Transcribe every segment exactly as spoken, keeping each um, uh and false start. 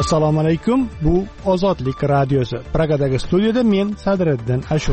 Assalomu alaykum. Bu Ozodlik radiosi. Pragadagi studiyada men Sadriddin Ashur.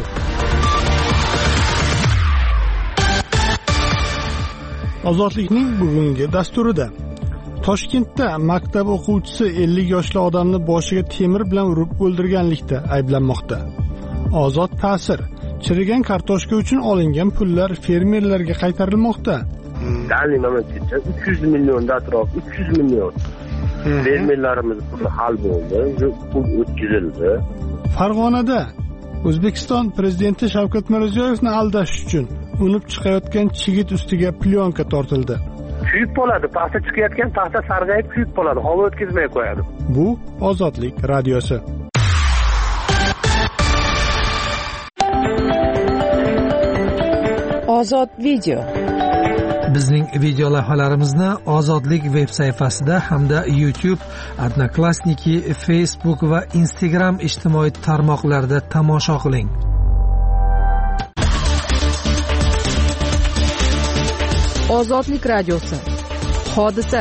Ozodlikning bugungi dasturida Toshkentda maktab o'quvchisi ellik yoshli odamni boshiga temir bilan urib o'ldirganlikda ayblanmoqda. Ozod ta'sir. Chirigan kartoshka uchun olingan pullar fermerlarga qaytarilmoqda. Dalli mamlakatda uch yuz milliondan atrof uch yuz million fermerlarimiz puli hal bo'ldi, pul o'tkazildi. Farg'onada O'zbekiston prezidenti Shavkat Mirziyoyevni aldash uchun unib chiqayotgan chigit ustiga plyonka tortildi. Kuyib qoladi, paxta chiqayotgan paxta sarg'ayib kuyib qoladi, havo o'tkazmay qo'yadi. Bu Ozodlik radiosi. Ozod video. Bizning video lavhalarimizni Ozodlik veb sayfasida hamda YouTube, Odnoklassniki, Facebook va Instagram ijtimoiy tarmoqlarida tomosha qiling. Ozodlik radiosi. Hodisa.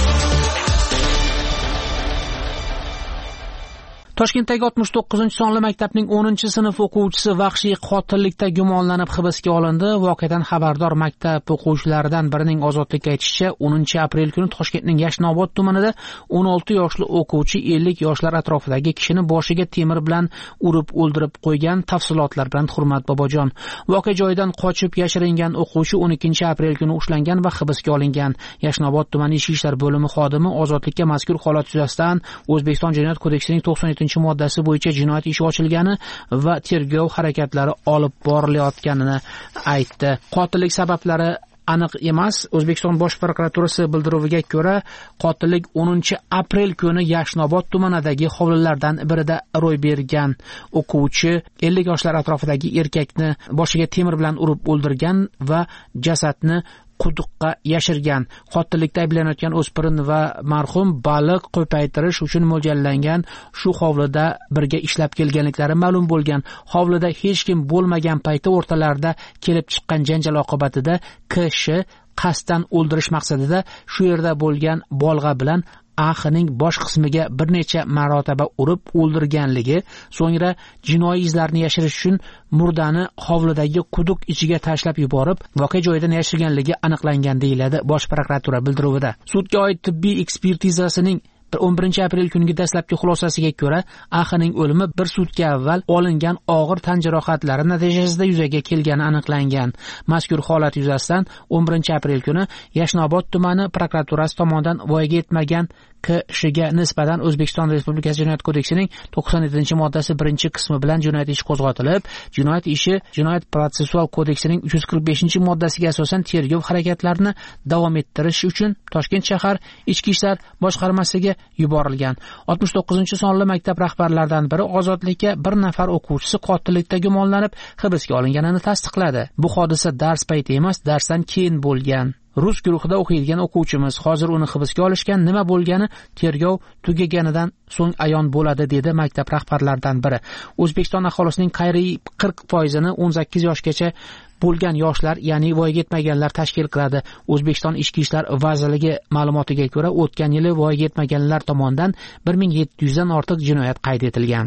Toshkentdagi oltmish to'qqizinchi sonli maktabning o'ninchi sinf o'quvchisi vahshiy qotillikda gumonlanib hibsga olindi. Voqeadan xabardor maktab o'quvchilaridan birining Ozodlikka aytishicha, o'ninchi aprel kuni Toshkentning Yashnobod tumanida o'n olti yoshli o'quvchi ellik yoshlar atrofidagi kishini boshiga temir bilan urib o'ldirib qo'ygan. Tafsilotlar bilan Hurmat Bobojon. Voqea joyidan qochib yashiringan o'quvchi o'n ikkinchi aprel kuni ushlangan va hibsga olingan. Yashnobod tumani ichki ishlar bo'limi xodimi Ozodlikka mazkur holat yuzasidan O'zbekiston Jinoyat kodeksining to'qson yettinchi moddasi bo'yicha jinoyat ishi ochilgani va tergov harakatlari olib borilayotganini aytdi. Qotillik sabablari aniq emas. O'zbekiston Bosh prokuraturasi bildiruviga ko'ra, qotillik o'ninchi aprel kuni Yashnobod tumanidagi hovlilardan birida ro'y bergan. O'quvchi ellik yoshlar atrofidagi erkakni boshiga temir bilan urib o'ldirgan va jasadni quduqqa yashirgan. Qotillikda ayblanayotgan o'spirin va marhum baliq ko'paytirish uchun mo'ljallangan shu hovlida birga ishlab kelganliklari ma'lum bo'lgan. Hovlida hech kim bo'lmagan payti o'rtalarida kelib chiqqan janjal oqibatida kishi qasddan o'ldirish maqsadida shu yerda bo'lgan bolg'a bilan axining bosh qismiga bir necha marotaba urib o'ldirganligi, so'ngra jinoiy izlarni yashirish uchun murdani hovlidagi quduq ichiga tashlab yuborib, voqea joyidan yashirganligi aniqlangan deyiladi Bosh prokuratura bildiruvida. Sudga oid tibbiy ekspertizasining o'n birinchi aprel kungi dastlabki xulosasiga ko'ra, axining o'limi bir sutka avval olingan og'ir tan jarohatlari natijasida yuzaga kelgani aniqlangan. Mazkur holat yuzasidan o'n birinchi aprel kuni Yashnobod tumani prokuraturasi tomonidan voyaga yetmagan kishiga nisbatan O'zbekiston Respublikasi Jinoyat kodeksining to'qson yettinchi moddasi birinchi qismi bilan jinoyat ishi qo'zg'atilib, jinoyat ishi Jinoyat protsessual kodeksining uch yuz qirq beshinchi moddasiga asosan tergov harakatlarini davom ettirish uchun Toshkent shahar Ichki ishlar boshqarmasiga yuborilgan. oltmish to'qqizinchi sonli maktab rahbarlaridan biri Ozodlikka bir nafar o'quvchisi qotillikda gumonlanib hibsga olinganini tasdiqladi. Bu hodisa dars payti emas, darsdan keyin bo'lgan. Rus guruhida o'qiydigan o'quvchimiz hozir uni hibsga olishgan, nima bo'lgani tergov tugaganidan so'ng ayon bo'ladi, dedi maktab rahbarlaridan biri. O'zbekiston aholisining qariyb qirq foizini o'n sakkiz yoshgacha bo'lgan yoshlar, ya'ni voyaga yetmaganlar tashkil qiladi. O'zbekiston Ichki ishlar vazirligi ma'lumotiga ko'ra, o'tgan yili voyaga yetmaganlar tomonidan bir ming yetti yuzdan ortiq jinoyat qayd etilgan.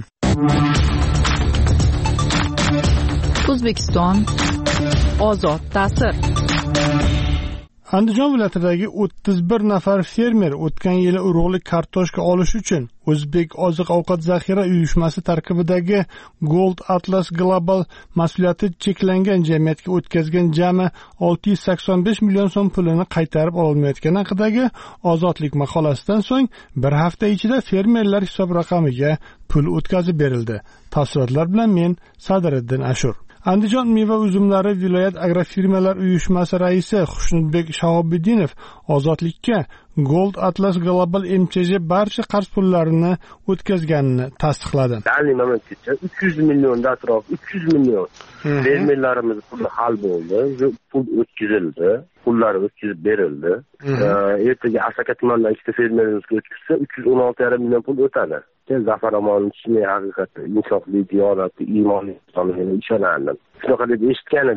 O'zbekiston ozod ta'sir. Andijon viloyatidagi o'ttiz bir nafar fermer o'tgan yili urug'lik kartoshka olish uchun O'zbek oziq-ovqat zaxira uyushmasi tarkibidagi Gold Atlas Global mas'uliyati cheklangan jamiyatga o'tkazgan jami olti yuz sakson besh million so'm pulini qaytarib olmayotgani haqidagi Ozodlik maqolasidan so'ng bir hafta ichida fermerlar hisob raqamiga pul o'tkazib berildi. Tafsilotlar bilan men Sadriddin Ashur. Andijon meva uzumlari viloyat agrofirmalar uyushmasi raisi Xushnudbek Shahobiddinov Ozodlikka Gold Atlas Global M C J barcha qarz pullarini o'tkazganini tasdiqladi. Dalli mamlakatda uch yuz milliondan atrof uch yuz million fermerlarimiz puli hal bo'ldi, pul o'tkazildi, pullar o'tkazib berildi. Ertaga Asaka tumanida ikkita fermerimizga o'tkazsa uch yuz o'n olti yarim million pul o'tadi. Zafar Amonning haqiqatda insofli, diyonatli, iymonli insonligiga ishonardim. Shunaqa deb eshitgan edim.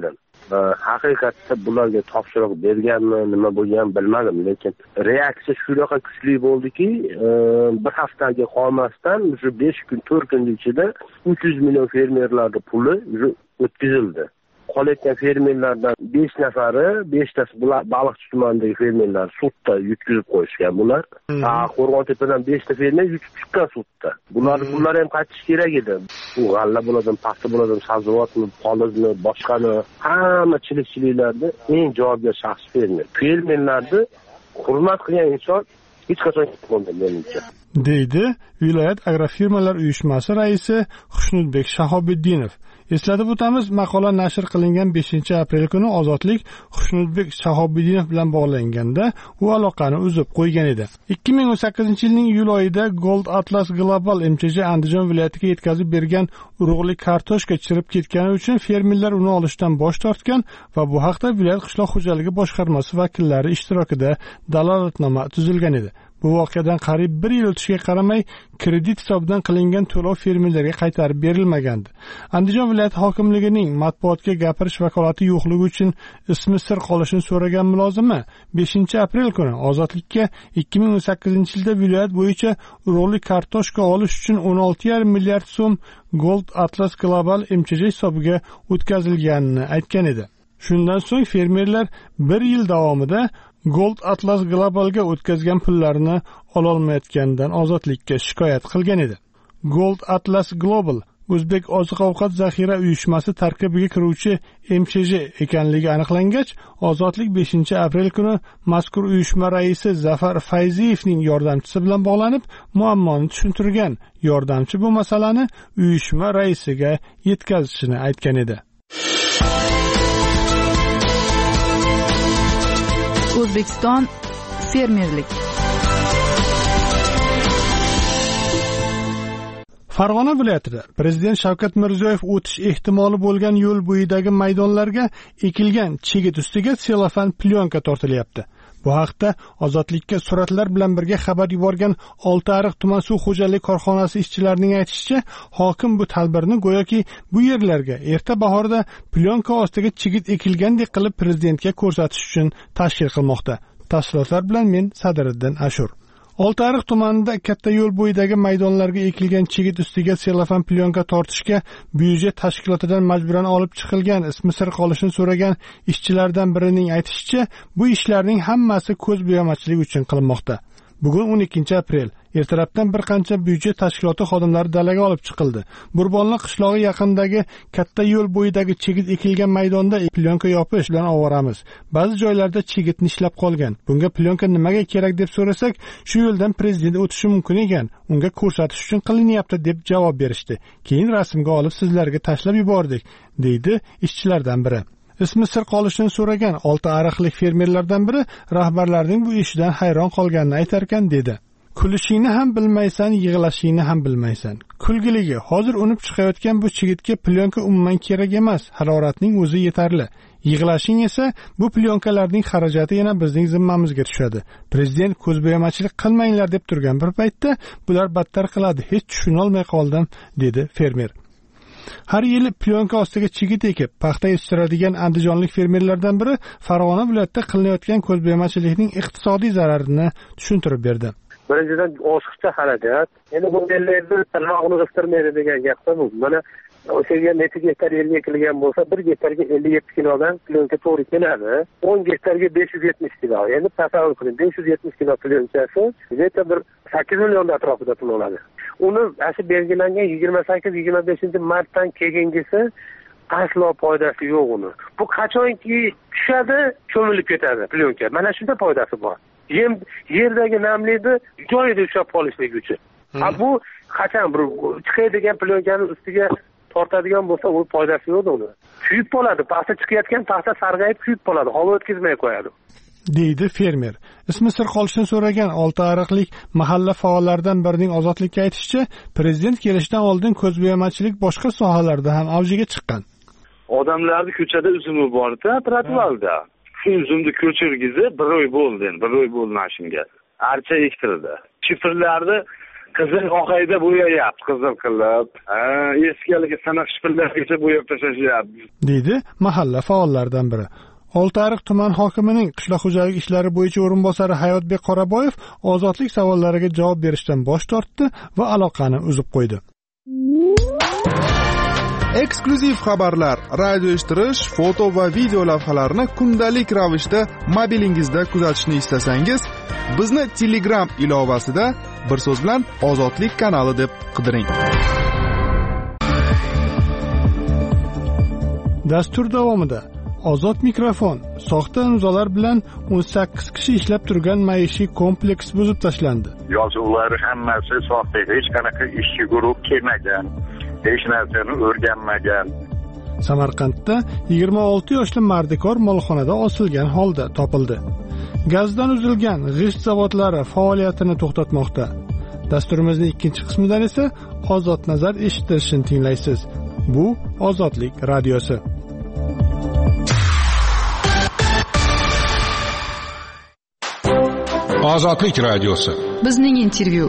haqiqatda bularga topshiriq berganmi, nima bo'lgan bilmadim, lekin reaksiya shunaqa kuchli bo'ldiki, bir haftaga qolmasdan shu besh kun, to'rt kun ichida uch yuz million fermerlarning puli o'tkazildi. Qolayotgan fermerlardan besh nafari, beshtasi Baliqchi tumanidagi fermerlar sudda yutkazib qo'yishgan bular. Qo'rg'ontepadan beshta fermer yutib chiqqan sudda. Bular bular ham qaytish kerak edi. Bu g'alla bo'ladimi, paxta bo'ladimi, sabzavotmi, polizmi, boshqani, hamma chilikchiliklarda eng javobgar shaxs fermer. Fermerlarni hurmat qilgan inson hech qachon bo'lmaydi menimcha. deydi viloyat agrofirmalar uyushmasi raisi Xushnudbek Shahobiddinov. Eslatib o'tamiz, maqola nashr qilingan beshinchi aprel kuni Ozodlik Xushnudbek Shahobiddinov bilan bog'langanda u aloqani uzib qo'ygan edi. ikki ming o'n sakkizinchi yilning iyul oyida Gold Atlas Global M Ch J Andijon viloyatiga yetkazib bergan urug'lik kartoshka chirib ketgani uchun fermerlar uni olishdan bosh tortgan va bu haqda viloyat qishloq xo'jaligi boshqarmasi vakillari ishtirokida dalolatnoma tuzilgan edi. Bu voqeadan qariyb bir yil o'tishiga qaramay, kredit hisobidan qilingan to'lov fermerlarga qaytarib berilmagandi. Andijon viloyati hokimligining matbuotga gapirish vakolati yo'qligi uchun ismi sir qolishini so'ragan mulozima beshinchi aprel kuni Ozodlikka ikki ming o'n sakkizinchi yilda viloyat bo'yicha urug'lik kartoshka olish uchun o'n olti yarim milliard so'm Gold Atlas Global M Ch J hisobiga o'tkazilganini aytgan edi. Shundan so'ng fermerlar bir yil davomida Gold Atlas Globalga o'tkazgan pullarini ololmayotganidan Ozodlikka shikoyat qilgan edi. Gold Atlas Global O'zbek oziq-ovqat zaxira uyushmasi tarkibiga kiruvchi M Ch J ekanligi aniqlangach, Ozodlik beshinchi aprel kuni mazkur uyushma raisi Zafar Fayziyevning yordamchisi bilan bog'lanib, muammoni tushuntirgan. Yordamchi bu masalani uyushma raisiga yetkazishini aytgan edi. O'zbekiston fermerlik. Farg'ona viloyatida Prezident Shavkat Mirziyoyev o'tish ehtimoli bo'lgan yo'l bo'yidagi maydonlarga ekilgan chigit ustiga selofan plyonka tortilyapti. Bu haqda Ozodlikka suratlar bilan birga xabar yuborgan Oltiariq tuman suv xo'jaligi korxonasi ishchilarining aytishicha, hokim bu tadbirni go'yoki bu yerlarga erta bahorda plyonka ostiga chigit ekilgandek qilib prezidentga ko'rsatish uchun tashkil qilmoqda. Tafsilotlar bilan men Sadiriddin Ashur. Oltiariq tumanida katta yo'l bo'yidagi maydonlarga ekilgan chigit ustiga selofan plyonka tortishga byudjet tashkilotidan majburan olib chiqilgan ismi sir qolishini so'ragan ishchilardan birining aytishicha, bu ishlarning hammasi ko'z bo'yamachilik uchun qilinmoqda. Bugun o'n ikkinchi aprel. Ertalabdan bir qancha byudjet tashkiloti xodimlari dalaga olib chiqildi. Burbonli qishlog'i yaqinidagi katta yo'l bo'yidagi chigit ekilgan maydonda plyonka yopish bilan ovoramiz. Ba'zi joylarda chigit ishlab qolgan. Bunga plyonka nimaga kerak deb so'rasak, shu yo'ldan prezident o'tishi mumkin ekan, unga ko'rsatish uchun qilinyapti deb javob berishdi. Keyin rasmga olib sizlarga tashlab yubordik, deydi ishchilardan biri. Ismi sir qolishini so'ragan olti ariqlik fermerlardan biri rahbarlarning bu ishidan hayron qolganini aytarkan dedi. Kulishingni ham bilmaysan, yig'lashingni ham bilmaysan. Kulgiligi, hozir unib chiqayotgan bu chigitga plyonka umuman kerak emas, haroratning o'zi yetarli. Yig'lashing esa bu plyonkalarning xarajati yana bizning zimmamizga tushadi. Prezident ko'zbo'yamachilik qilmanglar deb turgan bir paytda bular battar qiladi. Hech tushuna olmay qoldim, dedi fermer. Har yili plyonka ostiga chigit ekib, paxta yetishtiradigan andijonlik fermerlardan biri Farg'ona viloyatida qilinayotgan ko'zbo'yamachilikning iqtisodiy zararini tushuntirib berdi. Birinchidan oshiqcha harakat. Endi bu yerlarda tarmog'ini g'istirmaydi degan gapda bu. Mana o'sha yer necha gektar yerga ekilgan bo'lsa, bir gektarga ellik yetti kilodan plyonka to'g'ri keladi. o'n gektarga besh yuz yetmish kilo. Endi tasavvur qiling, besh yuz yetmish kilo plyonkasi где-то bir sakkiz million atrofida pul oladi. Uni asli belgilangan yigirma sakkiz yigirma beshinchi martdan keyingisi aslo foydasi yo'q uni. Bu qachonki tushadi, cho'milib ketadi plyonka. Mana shunda foydasi bor. Yem yerdagi namlikni joyida ushlab qolishligi uchun. Ha bu qachon bir chiqadigan plyonkani ustiga tortadigan bo'lsa, u foydasi yo'q uni. Kuyib qoladi, paxta chiqayotgan paxta sarg'ayib kuyib qoladi, havo o'tkazmay qo'yadi. deydi fermer. Ismi sir qolishini so'ragan olti ariqlik mahalla faollaridan birining Ozodlikka aytishicha, prezident kelishidan oldin ko'zbo'yamachilik boshqa sohalarda ham avjiga chiqqan. Odamlarning ko'chada uzumi bor-da, trotuarda. Shu uzumni ko'chirgizi bir oy bo'ldi, bir oy bo'ldi mashinga. Archa ektirdi. Chifrlarni qizil oqayda bo'yayapti, qizil qilib. Ha, eski haligi sanoq shpillargacha bo'yab tashlashyapti, deydi mahalla faollaridan biri. Oltiariq tuman hokimining qishloq xo'jaligi ishlari bo'yicha o'rinbosari Hayotbek Qoraboyev ozodlik savollariga javob berishdan bosh tortdi va aloqani uzib qo'ydi. Eksklyuziv xabarlar, radio eshittirish, foto va video lavhalarni kundalik ravishda mobilingizda kuzatishni istasangiz, bizni Telegram ilovasida bir so'z bilan Ozodlik kanali deb qidiring. Dastur davomida Ozod mikrofon soxta imzolar bilan o'n sakkiz kishi ishlab turgan maishiy kompleks buzib tashlandi. Yozuvlar hammasi soxta, hech qanaqa ishchi guruh kelmagan, hech narsani o'rganmagan. Samarqandda yigirma olti yoshli mardikor molxonada osilgan holda topildi. Gazdan uzilgan g'isht zavodlari faoliyatini to'xtatmoqda. Dasturimizning ikkinchi qismidan esa Ozod nazar eshittirishini tinglaysiz. Bu Ozodlik radiosi. Ozodlik radiosi. Bizning intervyu.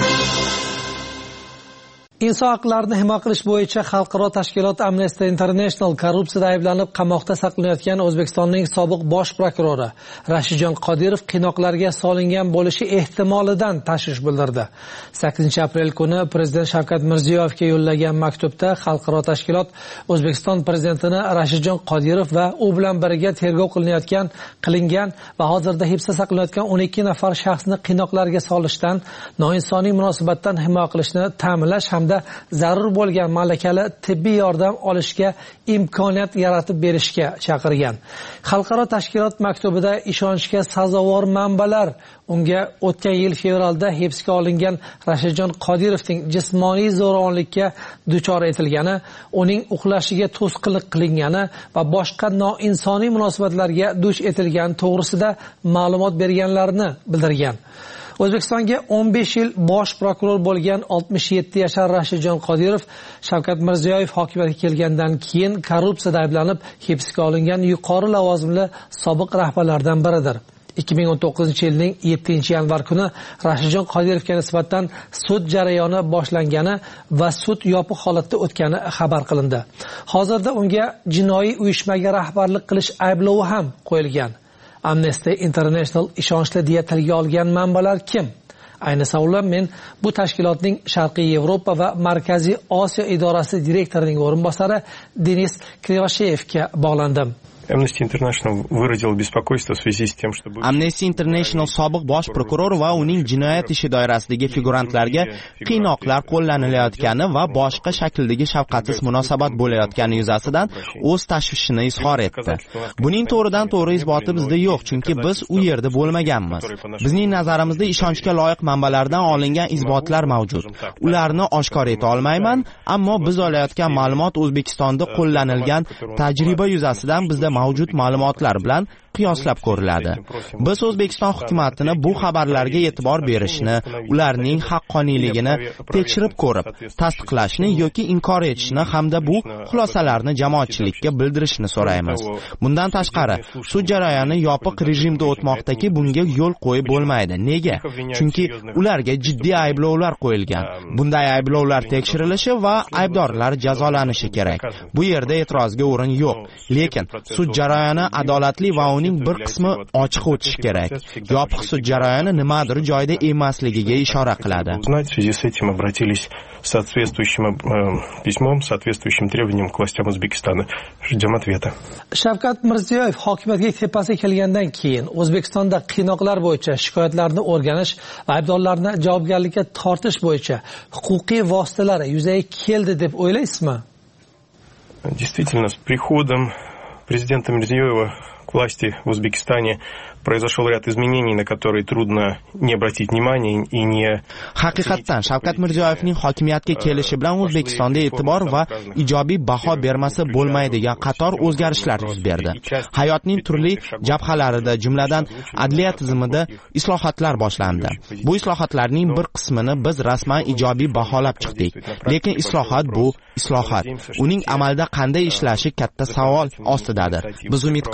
Inson haqlarini himoya qilish bo'yicha xalqaro tashkilot Amnesty International korrupsiyada ayblanib qamoqda saqlanayotgan O'zbekistonning sobiq bosh prokurori Rashidjon Qodirov qiynoqlarga solingan bo'lishi ehtimolidan tashvish bildirdi. sakkizinchi aprel kuni Prezident Shavkat Mirziyoyevga yo'llagan maktubda xalqaro tashkilot O'zbekiston prezidentini Rashidjon Qodirov va u bilan birga tergov qilinayotgan, qilingan va hozirda hibsda saqlanayotgan o'n ikki nafar shaxsni qiynoqlarga solishdan, noinsoniy munosabatdan himoya qilishni ta'minlash hamda zarur bo'lgan malakali tibbiy yordam olishga imkoniyat yaratib berishga chaqirgan. Xalqaro tashkilot maktubida ishonchga sazovor manbalar unga o'tgan yil fevralda hibsga olingan Rashidjon Qodirovning jismoniy zo'ravonlikka duchor etilgani, uning uxlashiga to'sqinlik qilingani va boshqa noinsoniy munosabatlarga duch etilgani to'g'risida ma'lumot berganlarini bildirgan. O'zbekistonga o'n besh yil bosh prokuror bo'lgan oltmish yetti yashar Rashidjon Qodirov Shavkat Mirziyoyev hokimiyatga kelgandan keyin korrupsiyada ayblanib hibsga olingan yuqori lavozimli sobiq rahbarlardan biridir. ikki ming o'n to'qqizinchi yilning yettinchi yanvar kuni Rashidjon Qodirovga nisbatan sud jarayoni boshlangani va sud yopiq holatda o'tgani xabar qilindi. Hozirda unga jinoiy uyushmaga rahbarlik qilish ayblovi ham qo'yilgan. Amnesty International ishonchli deya tilga olgan manbalar kim? Ayni savollar men bu tashkilotning Sharqiy Yevropa va Markaziy Osiyo idorasi direktorining o'rinbosari Denis Krivasheyevga bog'landim. Amnesty International выразил беспокойство в связи с тем, что Amnesty International sobiq bosh prokuror va uning jinoyat ishi doirasidagi figurantlarga qiynoqlar qo'llanilayotgani va boshqa shakldagi shafqatsiz munosabat bo'layotgani yuzasidan o'z tashvishini izhor etdi. Buning to'g'ridan to'g'ri isboti bizda yo'q, chunki biz u yerda bo'lmaganmiz. Bizning nazarimizda ishonchga loyiq manbalardan olingan isbotlar mavjud. Ularni oshkor eta olmayman, ammo biz olayotgan ma'lumot O'zbekistonda qo'llanilgan tajriba yuzasidan bizda mavjud ma'lumotlar bilan qiyoslab ko'riladi. Biz O'zbekiston hukumatini bu xabarlarga e'tibor berishni, ularning haqqoniyligini tekshirib ko'rib, tasdiqlashni yoki inkor etishni hamda bu xulosalarni jamoatchilikka bildirishni so'raymiz. Bundan tashqari, sud jarayoni yopiq rejimda o'tmoqdaki, bunga yo'l qo'yib bo'lmaydi. Nega? Chunki ularga jiddiy ayblovlar qo'yilgan. Bunday ayblovlar tekshirilishi va aybdorlar jazolanishi kerak. Bu yerda e'tirozga o'rin yo'q. Lekin sud jarayoni adolatli va uning bir qismi ochiq o'tishi kerak. Yopiq sud jarayoni nimadir joyda emasligiga ishora qiladi. В связи с этим обратились с соответствующим э, письмом, соответствующим требованиям к властям Узбекистана. Ждем ответа. Shavkat Mirziyoyev hokimiyatga tepasiga kelgandan keyin O'zbekistonda qiynoqlar bo'yicha shikoyatlarni o'rganish va aybdorlarni javobgarlikka tortish bo'yicha huquqiy vositalar yuzaga keldi deb o'ylaysizmi? Действительно, с приходом президента Мирзиёева к власти в Узбекистане произошел ряд изменений, на которые трудно не обратить внимания и не... Haqiqatan Shavkat Mirziyoyevning hokimiyatga kelishi bilan O'zbekistonda e'tibor va ijobiy baho bermasa bo'lmaydigan qator o'zgarishlar yuz berdi. Hayotning turli jabhalarida, jumladan adliya tizimida islohotlar boshlandi. Bu islohotlarning bir qismini biz rasman ijobiy baholab chiqdik. Lekin islohot bu islohot. Uning amalda qanday ishlashi katta savol ostidadir. Biz umid qilamizki,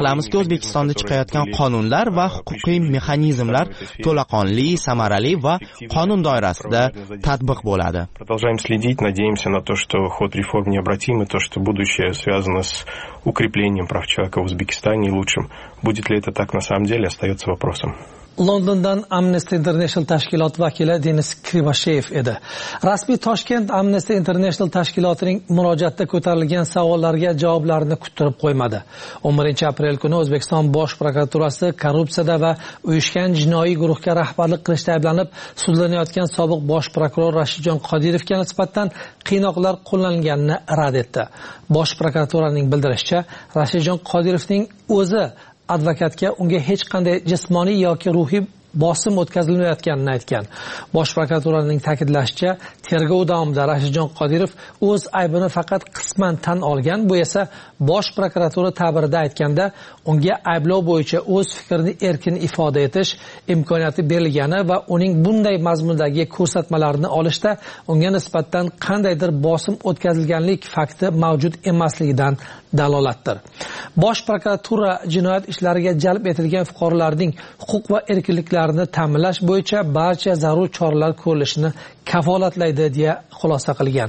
O'zbekistonda chiqayotgan qonunlar va huquqiy mexanizmlar to'laqonli, samarali va qonun doirasida tatbiq bo'ladi. Продолжаем следить, надеемся на то, что ход реформ необратим, и то, что будущее связано с укреплением прав человека в Узбекистане и лучшим. Будет ли это так на самом деле, остается вопросом. Londondan Amnesty International tashkiloti vakili Denis Krivashev edi. Rasmiy Toshkent Amnesty International tashkilotining murojaatda ko'tarilgan savollarga javoblarini kuttirib qo'ymadi. o'n birinchi aprel kuni O'zbekiston Bosh prokuraturasi korrupsiyada va uyushgan jinoiy guruhga rahbarlik qilishda ayblanib sudlanayotgan sobiq bosh prokuror Rashidjon Qodirovga nisbatan qiynoqlar qo'llanganini rad etdi. Bosh prokuraturaning bildirishicha, Rashidjon Qodirovning o'zi advokatga unga hech qanday jismoniy yoki ruhiy bosim o'tkazilmayotganini aytgan. Bosh prokuraturaning ta'kidlashicha, tergov davomida Rashidjon Qodirov o'z aybini faqat qisman tan olgan. Bu esa Bosh prokuratura ta'birida aytganda, unga ayblov bo'yicha o'z fikrini erkin ifoda etish imkoniyati berilgani va uning bunday mazmundagi ko'rsatmalarini olishda unga nisbatan qandaydir bosim o'tkazilganlik fakti mavjud emasligidan dalolatdir. Bosh prokuratura jinoyat ishlariga jalb etilgan fuqarolarning huquq va erkinliklarini ta'minlash bo'yicha barcha zarur choralar ko'rilishini kafolatlaydi deya xulosa qilgan.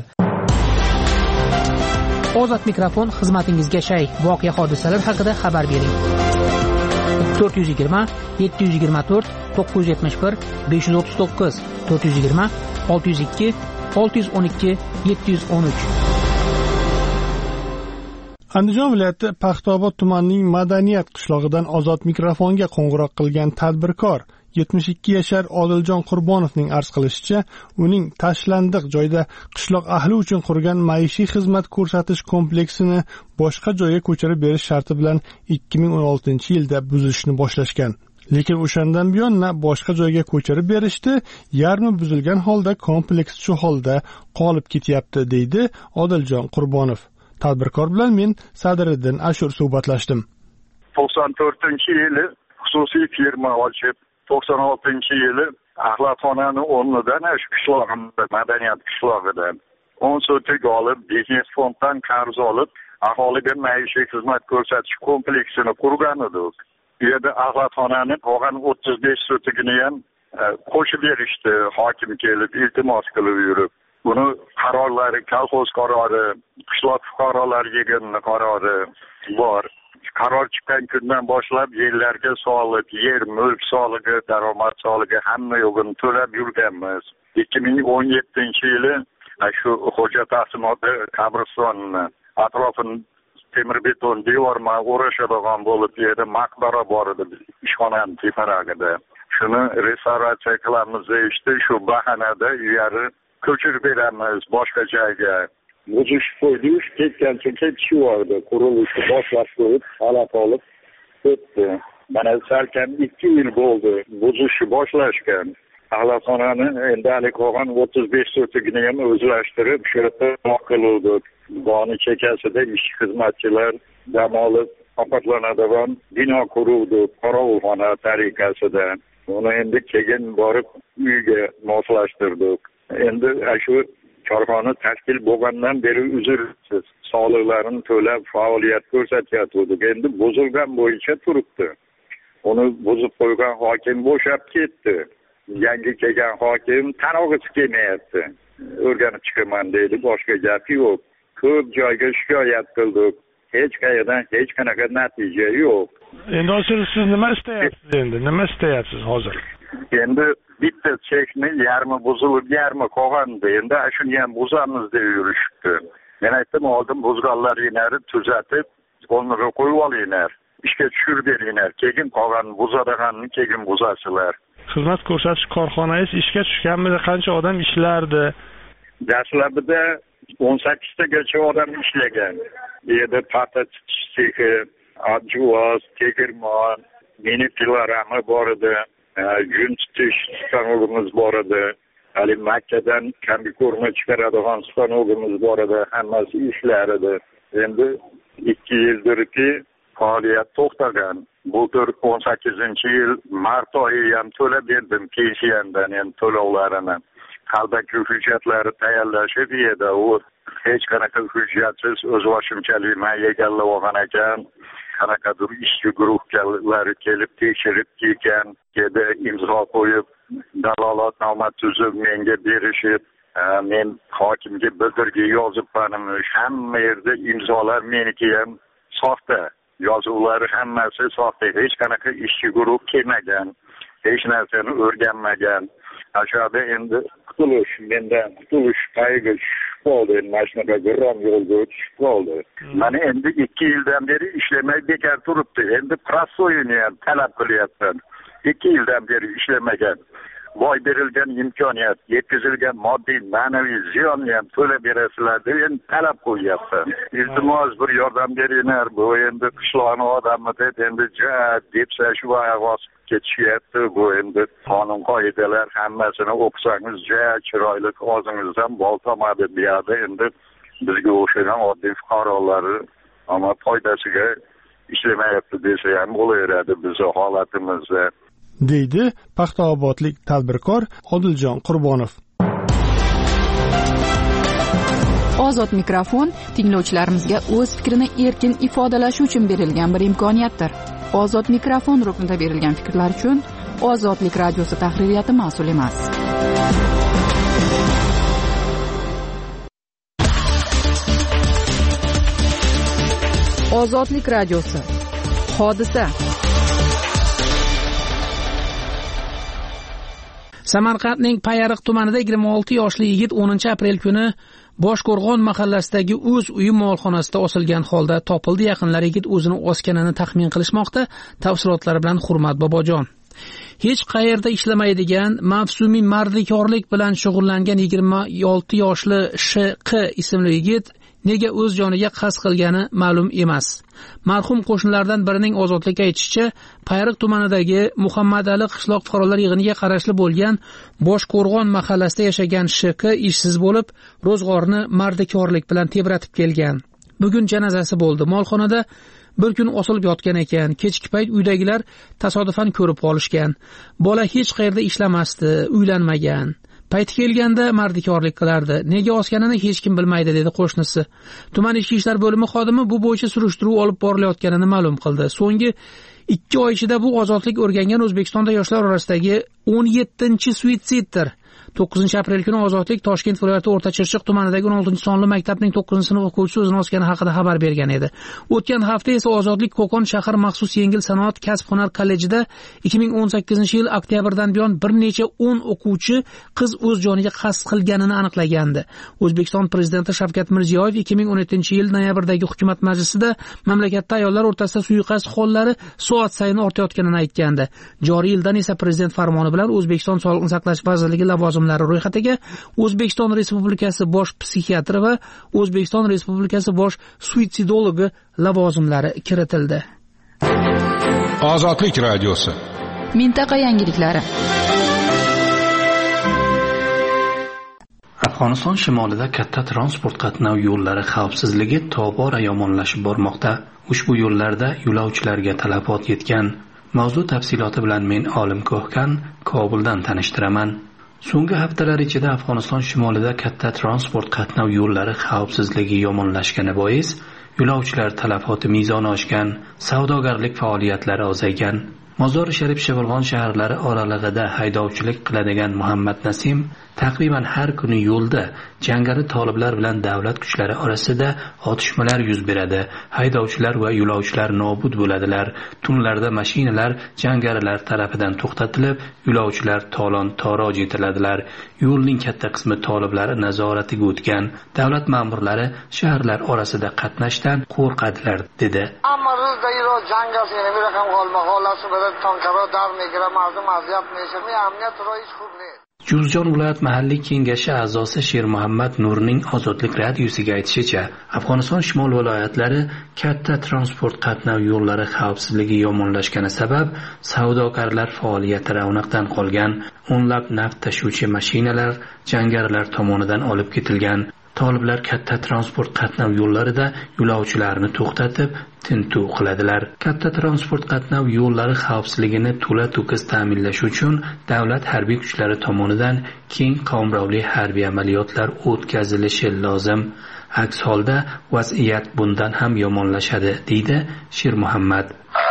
Ozod mikrofon xizmatingizga shay. Voqea hodisalar haqida xabar bering. to'rt yuz yigirma yetti yuz yigirma to'rt to'qqiz yuz yetmish bir besh yuz o'ttiz to'qqiz to'rt yuz yigirma olti yuz ikki olti yuz o'n ikki yetti yuz o'n uch. Andijon viloyati Paxtaobod tumanining Madaniyat qishlog'idan Ozod mikrofonga qo'ng'iroq qilgan tadbirkor yetmish ikki yashar Odiljon Qurbonovning arz qilishicha, uning tashlandiq joyda qishloq ahli uchun qurgan maishiy xizmat ko'rsatish kompleksini boshqa joyga ko'chirib berish sharti bilan ikki ming o'n oltinchi yilda buzilishni boshlashgan. Lekin o'shandan buyon na boshqa joyga ko'chirib berishdi, yarmi buzilgan holda kompleks shu holda qolib ketyapti, deydi Odiljon Qurbonov. Tadbirkor bilan men Sadriddin Ashur suhbatlashdim. to'qson to'rtinchi yili xususiy firma ochib, to'qson oltinchi yili axlatxonani o'rnidan shu qishlog'imda, Madaniyat qishlog'idan o'n sotik olib, biznes fonddan qarz olib, aholiga maishiy xizmat ko'rsatish kompleksini qurgan edik. Bu yerda axlatxonani qolgan o'ttiz besh sotigini ham qo'shib berishdi, hokim kelib iltimos qilib yurib. Buni qarorlari, kolxoz qarori, qishloq fuqarolar yig'ini qarori bor. Qaror chiqqan kundan boshlab yerlarga soliq, yer mulk solig'i, daromad solig'i hamma yo'g'ini to'lab yurganmiz. ikki ming o'n yettinchi yili shu Xo'ja Taqsimotda qabristonni atrofini temir beton devorma o'rashadigan bo'lib, yerda maqbara bor edi ishxonani teparagida. Shuni restavratsiya qilamiz deyishdi, shu bahanada uyari ko'chirib beramiz boshqa joyga. Buzish qo'ydik, ketgancha ketishyapti. Qurilishni boshlab qo'yib, holat olib ketdi. Mana salkam ikki yil bo'ldi buzishni boshlashgan. Axlatxonani endi hali qolgan o'ttiz besh sotigini ham o'zlashtirib, shu yerda qildik. Boni chekasida ish xizmatchilar dam olib ovqatlanadigan bino quruvdik, qorovulxona tariqasida. Uni endi keyin borib uyga moslashtirdik. Endi shu korxona tashkil bo'lgandan beri uzrsiz soliqlarni to'lab faoliyat ko'rsatyapti. Endi buzilgan bo'yicha turibdi. Uni buzib qo'ygan hokim bo'shab ketdi. Yangi kelgan hokim tanog'isi kelmayapti. O'rganib chiqaman deydi, boshqa gap yo'q. Ko'p joyga shikoyat qildik. Hech qayerdan hech qanaqa natija yo'q. Endi hozir siz nima istayapsiz endi? Nima istayapsiz hozir? Endi bitta chekni yarmi buzilib, yarmi qolgandi. Endi shuni ham buzamiz deb yurishibdi. Men aytdim, oldin buzganlaringni tuzatib, o'rniga qo'yib olinglar. Ishga tushirib beringlar. Keyin qolgan buzadiganni keyin buzasizlar. Xizmat ko'rsatish korxonangiz ishga tushganmidi? Qancha odam ishlardi? Dastlabida o'n sakkiztagacha odam ishlagan. Bu yerda paxta titish sexi, adjuvoz, tegirmon, minipilarami bor edi. Jun tutish stanogimiz bor edi. Hali Makkadan kombikorma chiqaradigan stanogimiz bor edi. Hammasi ishlar edi. Endi ikki yildirki faoliyat to'xtagan. Bu o'n sakkizinchi yil mart oyi ham to'lab berdim pensiyadan ham to'lovlarini. Qalbaki hujjatlari tayyorlashib edi. U hech qanaqa hujjatsiz o'z boshimchalik men egallab olgan ekan. qanaqadir ishchi guruhlari kelib tekshirib kelgan, keda imzo qo'yib, dalolatnoma tuzib menga berishib, men hokimga bildirga yozibman, hamma yerda imzolar meniki ham soxta. Yozuvlari hammasi soxta. Hech qanaqa ishchi guruh kelmagan, hech narsani o'rganmagan. Aşağıda endi qutulish, mendan qutulish payiga tushib qoldi. Mana shunaqa g'irrom yo'lga tushib qoldi. Mana endi ikki yildan beri ishlamay bekor turibdi. Endi prostoyini ham talab qilyapman. ikki yildan beri ishlamagan. Boy berilgan imkoniyat, yetkazilgan moddiy ma'naviy ziyonni ham to'lab berasizlar deb endi talab qo'yyapman. Iltimos bir yordam beringlar. Bu endi qishloqning odami deb endi ja debsa shu oyoq ketishyapti. Bu endi qonun qoidalar hammasini o'qisangiz ja chiroyli og'zingizdan bol tomadi bu yerda endi bizga o'xshagan oddiy fuqarolarni ama foydasiga ishlamayapti desa ham bo'laveradi bizni holatimizda. deydi Paxtaobodlik tadbirkor Odiljon Qurbonov. Ozod mikrofon tinglovchilarimizga o'z fikrini erkin ifodalashi uchun berilgan bir imkoniyatdir. Ozod mikrofon ruknida berilgan fikrlar uchun Ozodlik radiosi tahririyati mas'ul emas. Ozodlik radiosi. Hodisa. Samarqandning Payariq tumanida yigirma olti yoshli yigit o'ninchi aprel kuni Boshqo'rg'on mahallasidagi o'z uyi molxonasida osilgan holda topildi. Yaqinlari yigit o'zini osganini taxmin qilishmoqda. Tafsilotlar bilan Hurmat Bobojon. Hech qayerda ishlamaydigan, mavsumiy mardikorlik bilan shug'ullangan yigirma olti yoshli Sh Q ismli yigit nega o'z joniga qasd qilgani ma'lum emas. Marhum qo'shnilardan birining Ozodlikka aytishicha, Payariq tumanidagi Muhammadali qishloq fuqarolar yig'iniga qarashli bo'lgan Boshqo'rg'on mahallasida yashagan Sh Q ishsiz bo'lib, ro'zg'orni mardikorlik bilan tebratib kelgan. Bugun janozasi bo'ldi. Molxonada bir kun osilib yotgan ekan. Kechki payt uydagilar tasodifan ko'rib qolishgan. Bola hech qayerda ishlamasdi, uylanmagan. Payti kelganda mardikorlik qilardi. Nega osganini hech kim bilmaydi, dedi qo'shnisi. Tuman ichki ishlar bo'limi xodimi bu bo'yicha surishtiruv olib borilayotganini ma'lum qildi. So'nggi ikki oy ichida bu ozodlik o'rgangan O'zbekistonda yoshlar orasidagi o'n yettinchi suitsiddir. to'qqizinchi aprel kuni Ozodlik Toshkent viloyati O'rta Chirchiq tumanidagi o'n oltinchi sonli maktabning to'qqizinchi sinf o'quvchisi o'zini osgani haqida xabar bergan edi. O'tgan hafta esa Ozodlik Qo'qon shahar maxsus yengil sanoat kasb-hunar kollejida ikki ming o'n sakkizinchi yil oktyabrdan buyon bir necha o'n o'quvchi qiz o'z joniga qasd qilganini aniqlagandi. O'zbekiston prezidenti Shavkat Mirziyoyev ikki ming o'n yettinchi yil noyabrdagi hukumat majlisida mamlakatda ayollar o'rtasida suiqasd hollari soat sayin ortayotganini aytgandi. Joriy yildan esa prezident farmoni bilan O'zbekiston Sog'liqni saqlash vazirligi lavozimlari ro'yxatiga O'zbekiston Respublikasi bosh psixiatri va O'zbekiston Respublikasi bosh suitsidologi lavozimlari kiritildi. Ozodlik radiosi. Mintaqa yangiliklari. Afg'oniston shimolida katta transport qatnov yo'llari xavfsizligi tobora yomonlashib bormoqda. Ushbu yo'llarda yo'lovchilarga talafot yetgan. Mavzu tafsiloti bilan men Olim Ko'hkan Kobuldan tanishtiraman. So'nggi haftalar ichida Afg'oniston shimolida katta transport qatnov yo'llari xavfsizligi yomonlashgani bois yo'lovchilar talafoti mezoni oshgan, savdogarlik faoliyatlari ozaygan. Mozori Sharif Shevalg'on shaharlari oralig'ida haydovchilik qiladigan Muhammad Nasim taqriban har kuni yo'lda jangari toliblar bilan davlat kuchlari orasida otishmalar yuz beradi. Haydovchilar va yo'lovchilar nobud bo'ladilar. Tunlarda mashinalar jangarilar tarafidan to'xtatilib, yo'lovchilar talon-toroj etiladilar. Yo'lning katta qismi toliblar nazoratiga o'tgan. Davlat ma'murlari shaharlar orasida qatnashdan qo'rqadilar, dedi. Juzjon viloyat mahalliy kengashi a'zosi Sher Muhammad Nurning Ozodlik radiosiga aytishicha, Afg'oniston shimol viloyatlari katta transport qatnov yo'llari xavfsizligi yomonlashgani sabab savdogarlar faoliyati ravnaqdan qolgan. O'nlab neft tashuvchi mashinalar jangarilar tomonidan olib ketilgan. Toliblar katta transport qatnov yo'llarida yo'lovchilarni to'xtatib, tintuv qiladilar. Katta transport qatnov yo'llari xavfsizligini to'la-to'kis ta'minlash uchun davlat harbiy kuchlari tomonidan keng qamrovli harbiy amaliyotlar o'tkazilishi lozim. Aks holda vaziyat bundan ham yomonlashadi, deydi Shermuhammad.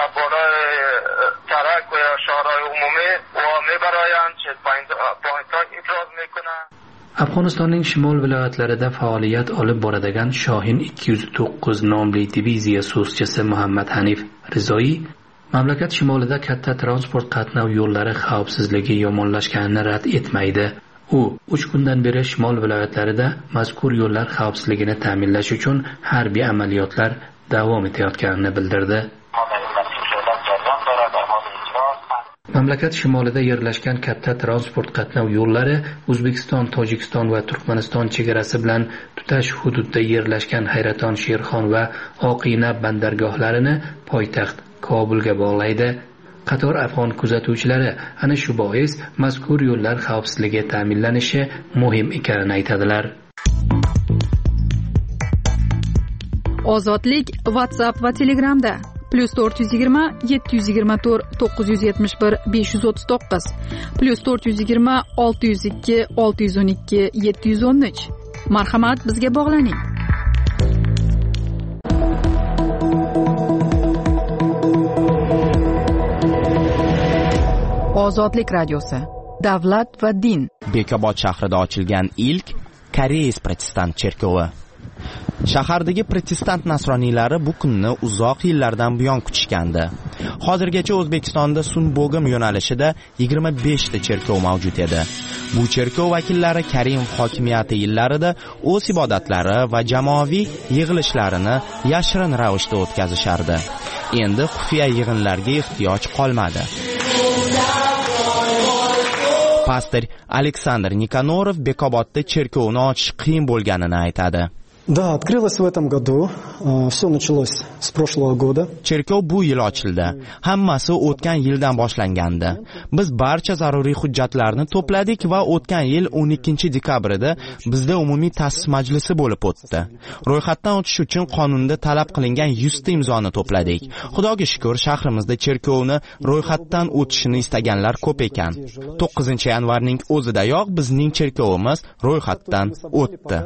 Afg'onistonning shimol viloyatlarida faoliyat olib boradigan Shohin ikki yuz to'qqiz nomli diviziya so'zchisi Muhammad Hanif Rizoyi mamlakat shimolida katta transport qatnov yo'llari xavfsizligi yomonlashganini rad etmaydi. U uch kundan beri shimol viloyatlarida mazkur yo'llar xavfsizligini ta'minlash uchun harbiy amaliyotlar davom etayotganini bildirdi. Mamlakat shimolida yerlashgan katta transport qatnov yo'llari O'zbekiston, Tojikiston va Turkmaniston chegarasi bilan tutash hududda yerlashgan Hayraton, Sherxon va Oqina bandargohlarini poytaxt Kobulga bog'laydi. Qator afg'on kuzatuvchilari ana shu bois mazkur yo'llar xavfsizligi ta'minlanishi muhim ekanini aytadilar. Ozodlik WhatsApp va Telegramda plus to'rt yuz yigirma yetti yuz yigirma to'rt to'qqiz yuz yetmish bir besh yuz o'ttiz to'qqiz plus to'rt yuz yigirma olti yuz ikki olti yuz o'n ikki yetti yuz o'n uch. Marhamat, bizga bog'laning. Ozodlik radiosi. Davlat va din. Bekobod shahrida ochilgan ilk Koreys protestant cherkovi. Shahardagi protestant nasroniylari bu kunni uzoq yillardan buyon kutishgandi. Hozirgacha O'zbekistonda Sunbog'im yo'nalishida yigirma besh ta cherkov mavjud edi. Bu cherkov vakillari Karimov hokimiyati yillarida o'z ibodatlari va jamoaviy yig'ilishlarini yashirin ravishda o'tkazishardi. Endi xufiya yig'inlarga ehtiyoj qolmadi. Pastor Aleksandr Nikonorov Bekobodda cherkovni ochish qiyin bo'lganini aytadi. Да, открылось в этом году. Все началось с прошлого года. Cherkov bu yil ochildi. Hammasi o'tgan yildan boshlangandi. Biz barcha zaruriy hujjatlarni to'pladik va o'tgan yil o'n ikkinchi dekabrda bizda umumiy ta'sis majlisi bo'lib o'tdi. Ro'yxatdan o'tish uchun qonunda talab qilingan yuz ta imzoni to'pladik. Xudoga shukr, shahrimizda cherkovni ro'yxatdan o'tishini istaganlar ko'p ekan. to'qqizinchi yanvarning o'zidayoq bizning cherkovimiz ro'yxatdan o'tdi.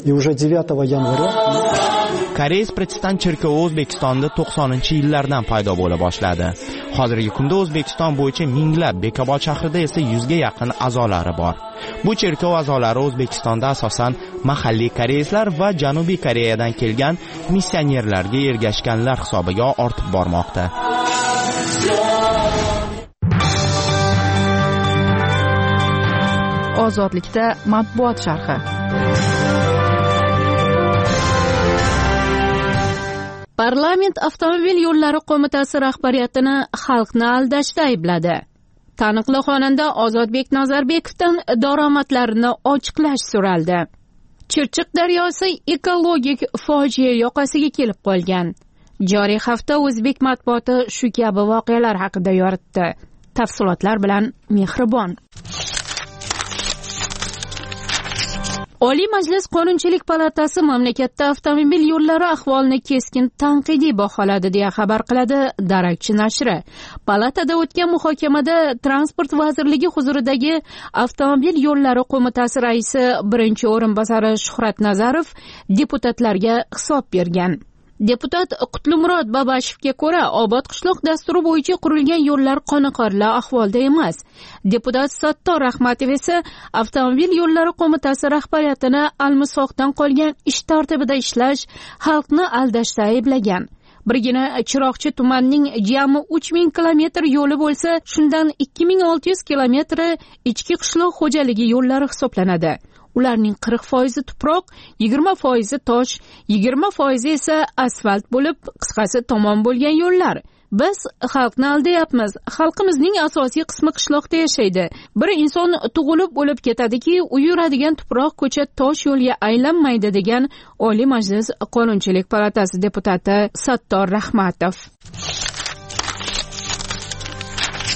Koreys protestant cherkovi O'zbekistonda to'qsoninchi yillardan paydo bo'la boshladi. Hozirgi kunda O'zbekiston bo'yicha minglab, Bekobod shahrida esa yuzga yaqin a'zolari bor. Bu cherkov a'zolari O'zbekistonda asosan mahalliy koreyslar va Janubiy Koreyadan kelgan missionerlarga ergashganlar hisobiga ortib bormoqda. Ozodlikda matbuot sharhi. Parlament avtomobil yo'llari qo'mitasi rahbariyatini xalqni aldashda aybladi. Taniqli xonanda Ozodbek Nazarbekovdan daromadlarini ochiqlash so'raldi. Chirchiq daryosi ekologik fojia yoqasiga kelib qolgan. Joriy hafta o'zbek matbuoti shu kabi voqealar haqida yoritdi. Tafsilotlar bilan Mehribon. Oliy Majlis Qonunchilik palatasi mamlakatda avtomobil yo'llari ahvolini keskin tanqidiy baholadi deya xabar qiladi Darakchi nashri. Palatada o'tgan muhokamada Transport vazirligi huzuridagi Avtomobil yo'llari qo'mitasi raisi birinchi o'rinbosari Shuhrat Nazarov deputatlarga hisob bergan. Deputat Qutlumurod Babashevga ko'ra, Obod qishloq dasturi bo'yicha qurilgan yo'llar qoniqarli ahvolda emas. Deputat Sattor Rahmatov esa Avtomobil yo'llari qo'mitasi rahbariyatini almisoqdan qolgan ish tartibida ishlash, xalqni aldashda ayblagan. Birgina Chiroqchi tumanining jami uch ming kilometr yo'li bo'lsa, shundan ikki ming olti yuz kilometri ichki qishloq xo'jaligi yo'llari hisoblanadi. Ularning qirq foizi tuproq, yigirma foizi tosh, yigirma foizi esa asfalt bo'lib, qisqasi tomon bo'lgan yo'llar. Biz xalqni aldayapmiz. Xalqimizning asosiy qismi qishloqda yashaydi. Bir inson tug'ilib o'lib ketadiki, u yuradigan tuproq ko'cha tosh yo'lga aylanmaydi degan Oliy Majlis Qonunchilik palatasi deputati Sattor Rahmatov.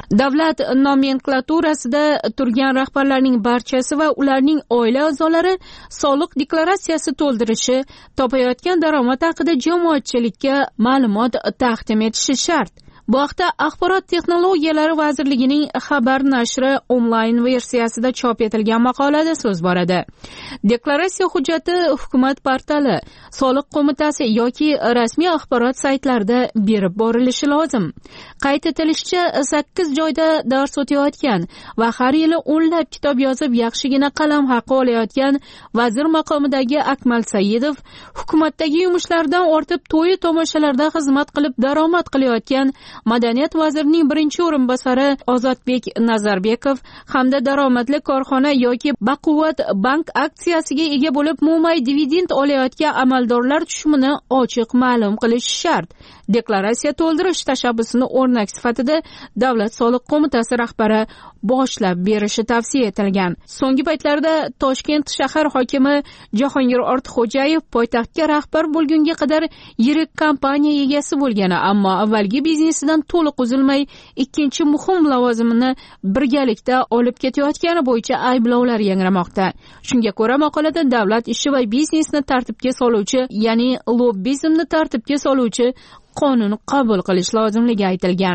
Davlat nomenklaturasida turgan rahbarlarning barchasi va ularning oila a'zolari soliq deklaratsiyasi to'ldirishi, topayotgan daromad haqida jamoatchilikka ma'lumot taqdim etishi shart. Bu haqda Axborot texnologiyalari vazirligining xabar nashri onlayn versiyasida chop etilgan maqolada so'z boradi. Deklaratsiya hujjati hukumat portali, soliq qo'mitasi yoki rasmiy axborot saytlarida berib borilishi lozim. Qayd etilishicha, sakkiz joyda dars o'tayotgan va har yili o'nlab kitob yozib yaxshigina qalam haqi olayotgan vazir maqomidagi Akmal Saidov hukumatdagi yumushlardan ortib to'yi tomoshalarda xizmat qilib daromad qilayotgan Madaniyat vazirining birinchi o'rinbosari Ozodbek Nazarbekov hamda daromadli korxona yoki baquvvat bank aksiyasiga ega bo'lib mo'may dividend olayotgan amaldorlar tushumini ochiq ma'lum qilish shart. Deklaratsiya to'ldirish tashabbusini o'rnak sifatida Davlat soliq qo'mitasi rahbari boshlab berishi tavsiya etilgan. So'nggi paytlarda Toshkent shahar hokimi Jahongir Ortiqxo'jayev poytaxtga rahbar bo'lgunga qadar yirik kompaniya egasi bo'lgani, ammo avvalgi biznesidan to'liq uzilmay ikkinchi muhim lavozimini birgalikda olib ketayotgani bo'yicha ayblovlar yangramoqda. Shunga ko'ra, maqolada davlat ishi va biznesni tartibga soluvchi, ya'ni lobbizmni tartibga soluvchi qonun qabul qilish lozimligi aytilgan.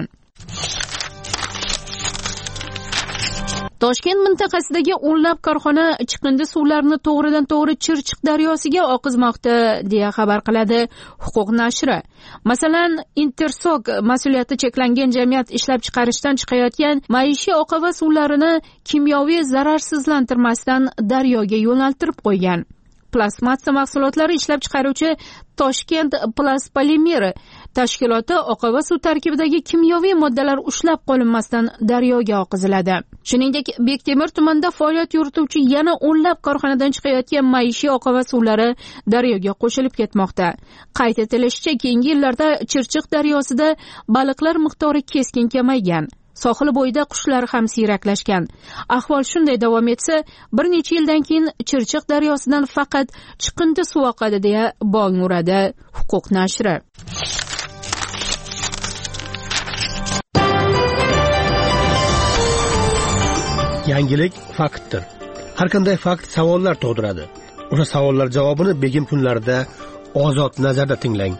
Toshkent mintaqasidagi o'nlab korxona chiqindi suvlarini to'g'ridan to'g'ri Chirchiq daryosiga oqizmoqda, deya xabar qiladi Huquq nashri. Masalan, Intersog mas'uliyati cheklangan jamiyat ishlab chiqarishdan chiqayotgan maishiy oqova suvlarini kimyoviy zararsizlantirmasdan daryoga yo'naltirib qo'ygan. Plastmassa mahsulotlari ishlab chiqaruvchi Toshkent Plastpolimeri tashkiloti oqova suv tarkibidagi kimyoviy moddalar ushlab qolinmasdan daryoga oqiziladi. Shuningdek, Bektemir tumanida faoliyat yurituvchi yana o'nlab korxonadan chiqayotgan maishiy oqova suvlari daryoga qo'shilib ketmoqda. Qayd etilishicha, keyingi yillarda Chirchiq daryosida baliqlar miqdori keskin kamaygan. Sohil bo'yida qushlar ham siyraklashgan. Ahvol shunday davom etsa, bir necha yildan keyin Chirchiq daryosidan faqat chiqindi suv oqadi, deya bong uradi Huquq nashri. Yangilik faktdir. Har qanday fakt savollar tug'diradi. O'sha savollar javobini begim kunlarida Ozod nazarda tinglang.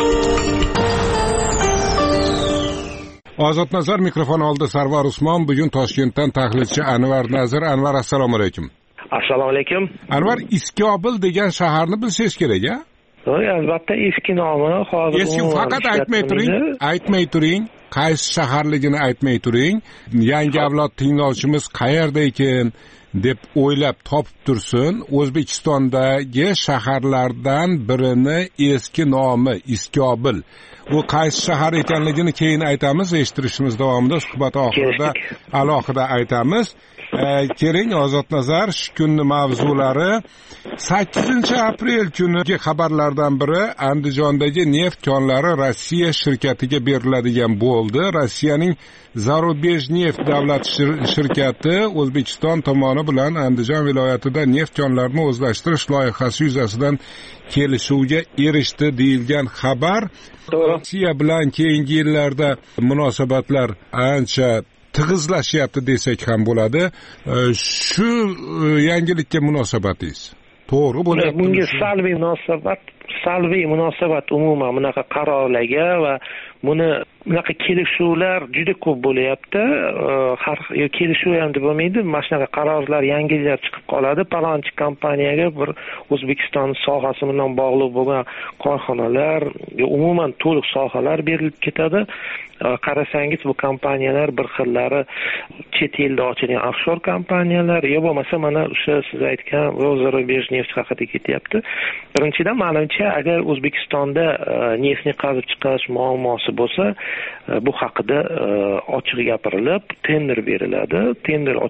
Ozod nazar mikrofon oldi Sarvar Usmon. Bugun Toshkentdan tahlilchi Anvar Nazir. Anvar, assalomu alaykum. Assalomu alaykum. Anvar, Iskobil degan shaharni bilsangiz kerak-a? Voy, albatta eski nomi, hozir eski, faqat aytmay turing, aytmay turing, qaysi shaharligini aytmay turing. Yangi avlod tinglovchimiz qayerda ekan deb o'ylab topib tursin. O'zbekistondagi shaharlardan birini eski nomi Iskobil. U qaysi shahar ekanligini keyin aytamiz, eshittirishimiz davomida suhbat oxirida alohida aytamiz. E, Keling, Ozod nazar, shu kunning mavzulari sakkizinchi aprel kunigi xabarlardan biri Andijondagi neft konlari Rossiya shirkatiga beriladigan bo'ldi. Rossiyaning Zarubejneft davlat shirkati O'zbekiston tomoni bilan Andijon viloyatida neft konlarini o'zlashtirish loyihasi yuzasidan kelishuvga erishdi deyilgan xabar. Rossiya bilan keyingi yillarda munosabatlar ancha tig'izlashyapti desak ham bo'ladi. Shu yangilikka munosabatingiz to'g'ri bo'lyapti? Bunga salbiy munosabat, salbiy munosabat umuman bunaqa qarorlarga va buni bunaqa kelishuvlar juda ko'p bo'lyapti. Har kelishuv ham deb bo'lmaydi, mana shunaqa qarorlar, yangiliklar chiqib qoladi. Palonchi kompaniyaga bir O'zbekiston sohasi bilan bog'liq bo'lgan korxonalar, umuman to'liq sohalar berilib ketadi. Qarasangiz bu kompaniyalar bir xillari chet elda ochilgan offshor kompaniyalar, yo bo'lmasa mana o'sha siz aytgan Zarubejneft haqida ketyapti. Birinchidan, ma'lumcha agar O'zbekistonda neftni qazib chiqarish muammosi bo'lsa, bu haqida ochiq gapirilib, tender beriladi. Tender ochiq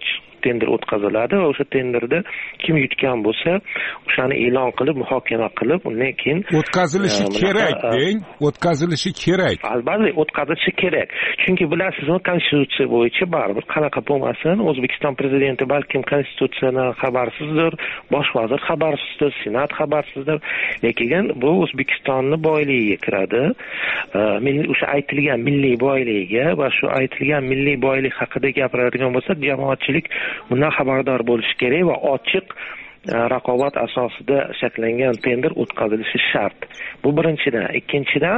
tender o'tkaziladi va o'sha tenderda kim yutgan bo'lsa o'shani e'lon qilib muhokama qilib undan keyin o'tkazilishi kerak deng o'tkazilishi kerak albatta o'tkazilishi kerak chunki bilasizmi konstitutsiya bo'yicha baribir qanaqa bo'lmasin O'zbekiston prezidenti balkim konstitutsiyadan xabarsizdir bosh vazir xabarsizdir senat xabarsizdir lekin bu O'zbekistonni boyligiga kiradi o'sha aytilgan milliy boyligiga va shu aytilgan milliy boylik haqida gapiradigan bo'lsak jamoatchilik bundan xabardor bo'lishi kerak va ochiq raqobat asosida shakllangan tender o'tkazilishi shart. Bu birinchidan. Ikkinchidan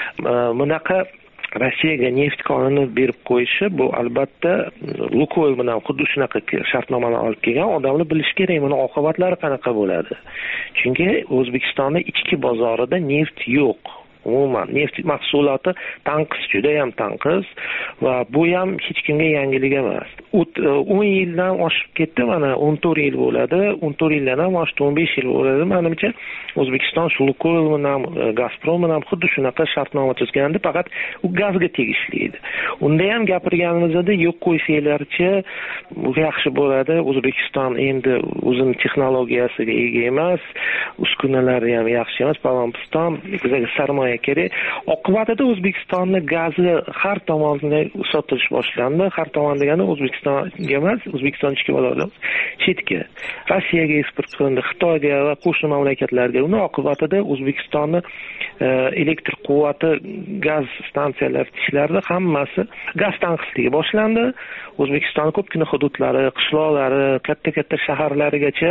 bunaqa Rossiyaga neft konini berib qo'yishi bu albatta Lukoil bilan xuddi shunaqa shartnomani olib kelgan odamlar bilish kerak buni oqibatlari qanaqa bo'ladi. Chunki O'zbekistonning ichki bozorida neft yo'q. Umuman neft mahsuloti tanqis, juda ham tanqis va bu ham hech kimga yangilik emas. o'n yildan oshib ketdi, mana o'n to'rt yil bo'ladi, o'n to'rt yildan ham oshdi, o'n besh yil bo'ladi. Menimcha O'zbekiston shu Lukoil bilan Gazprom bilan xuddi shunaqa shartnoma tuzgandi, faqat u gazga tegishli edi. Unda ham gapirganimizda yo'q qo'ysanglarchi, bu yaxshi bo'ladi. O'zbekiston endi o'zining texnologiyasiga ega emas, uskunalari ham yaxshi emas, Palampuston bizga sarmoya kerak. Oqibatida O'zbekistonning gazi har tomondan sotilish boshlandi. Har tomon degani O'zbekistonga emas, O'zbekiston ichki bozorida chetga, Rossiyaga eksport qilindi, Xitoyga va qo'shni mamlakatlarga. Uni oqibatida O'zbekistonning elektr quvvati gaz stansiyalari ishlarida hammasi gaz tanqisligi boshlandi. O'zbekistonning ko'pgina hududlari, qishloqlari, katta-katta shaharlarigacha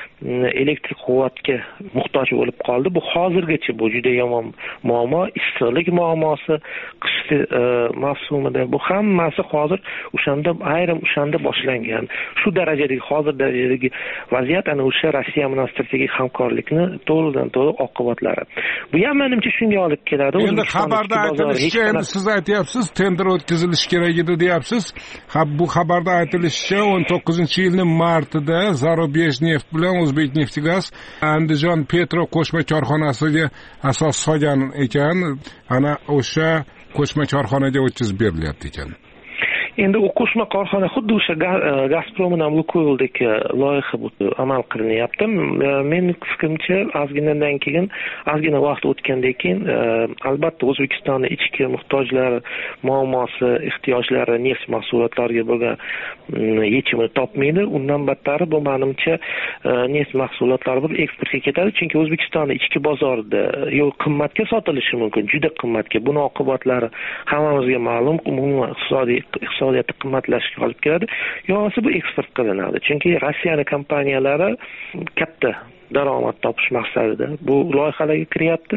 elektr quvvatga muhtoj bo'lib qoldi. Bu hozirgacha bu juda yomon muammo, issiqlik muammosi, qish mavsumida bu hammasi hozir o'shanda ayrim o'shanda boshlangan. Shu darajadagi hozir darajadagi vaziyat ana o'sha Rossiya bilan strategik hamkorlikni to'g'ridan to'g'ri oqibatlari. Bu ham menimcha shunga olib keladi. Endi xabarda aytilishicha, endi siz aytyapsiz, tender o'tkazilishi kerak edi deyapsiz. Bu xabarda aytilishicha o'n to'qqizinchi yilning martida Zarubej neft bilan O'zbekneftgaz Andijon Petro qo'shma korxonasiga asos solgan ekan. Ana o'sha qo'shma korxonaga o'tkazib berilyapti ekan. Endi u qo'shma korxona xuddi o'sha Gazprom bilan Lukoildek loyiha amal qilinyapti. Mening fikrimcha, ozginadan keyin, ozgina vaqt o'tgandan keyin albatta O'zbekistonning ichki muhtojlari, muammosi, ehtiyojlari neft mahsulotlariga bo'lgan yechimini topmaydi. Undan battari bu menimcha neft mahsulotlari bir eksportga ketadi, chunki O'zbekistonning ichki bozorida yo qimmatga sotilishi mumkin, juda qimmatga. Buning oqibatlari hammamizga ma'lum, umuman iqtisodiy iqtisodiyotni qimmatlashga olib keladi. Yo'qsa bu eksport qilinadi. Chunki Rossiyaning kompaniyalari katta daromad topish maqsadida bu loyihalarga kiryapti.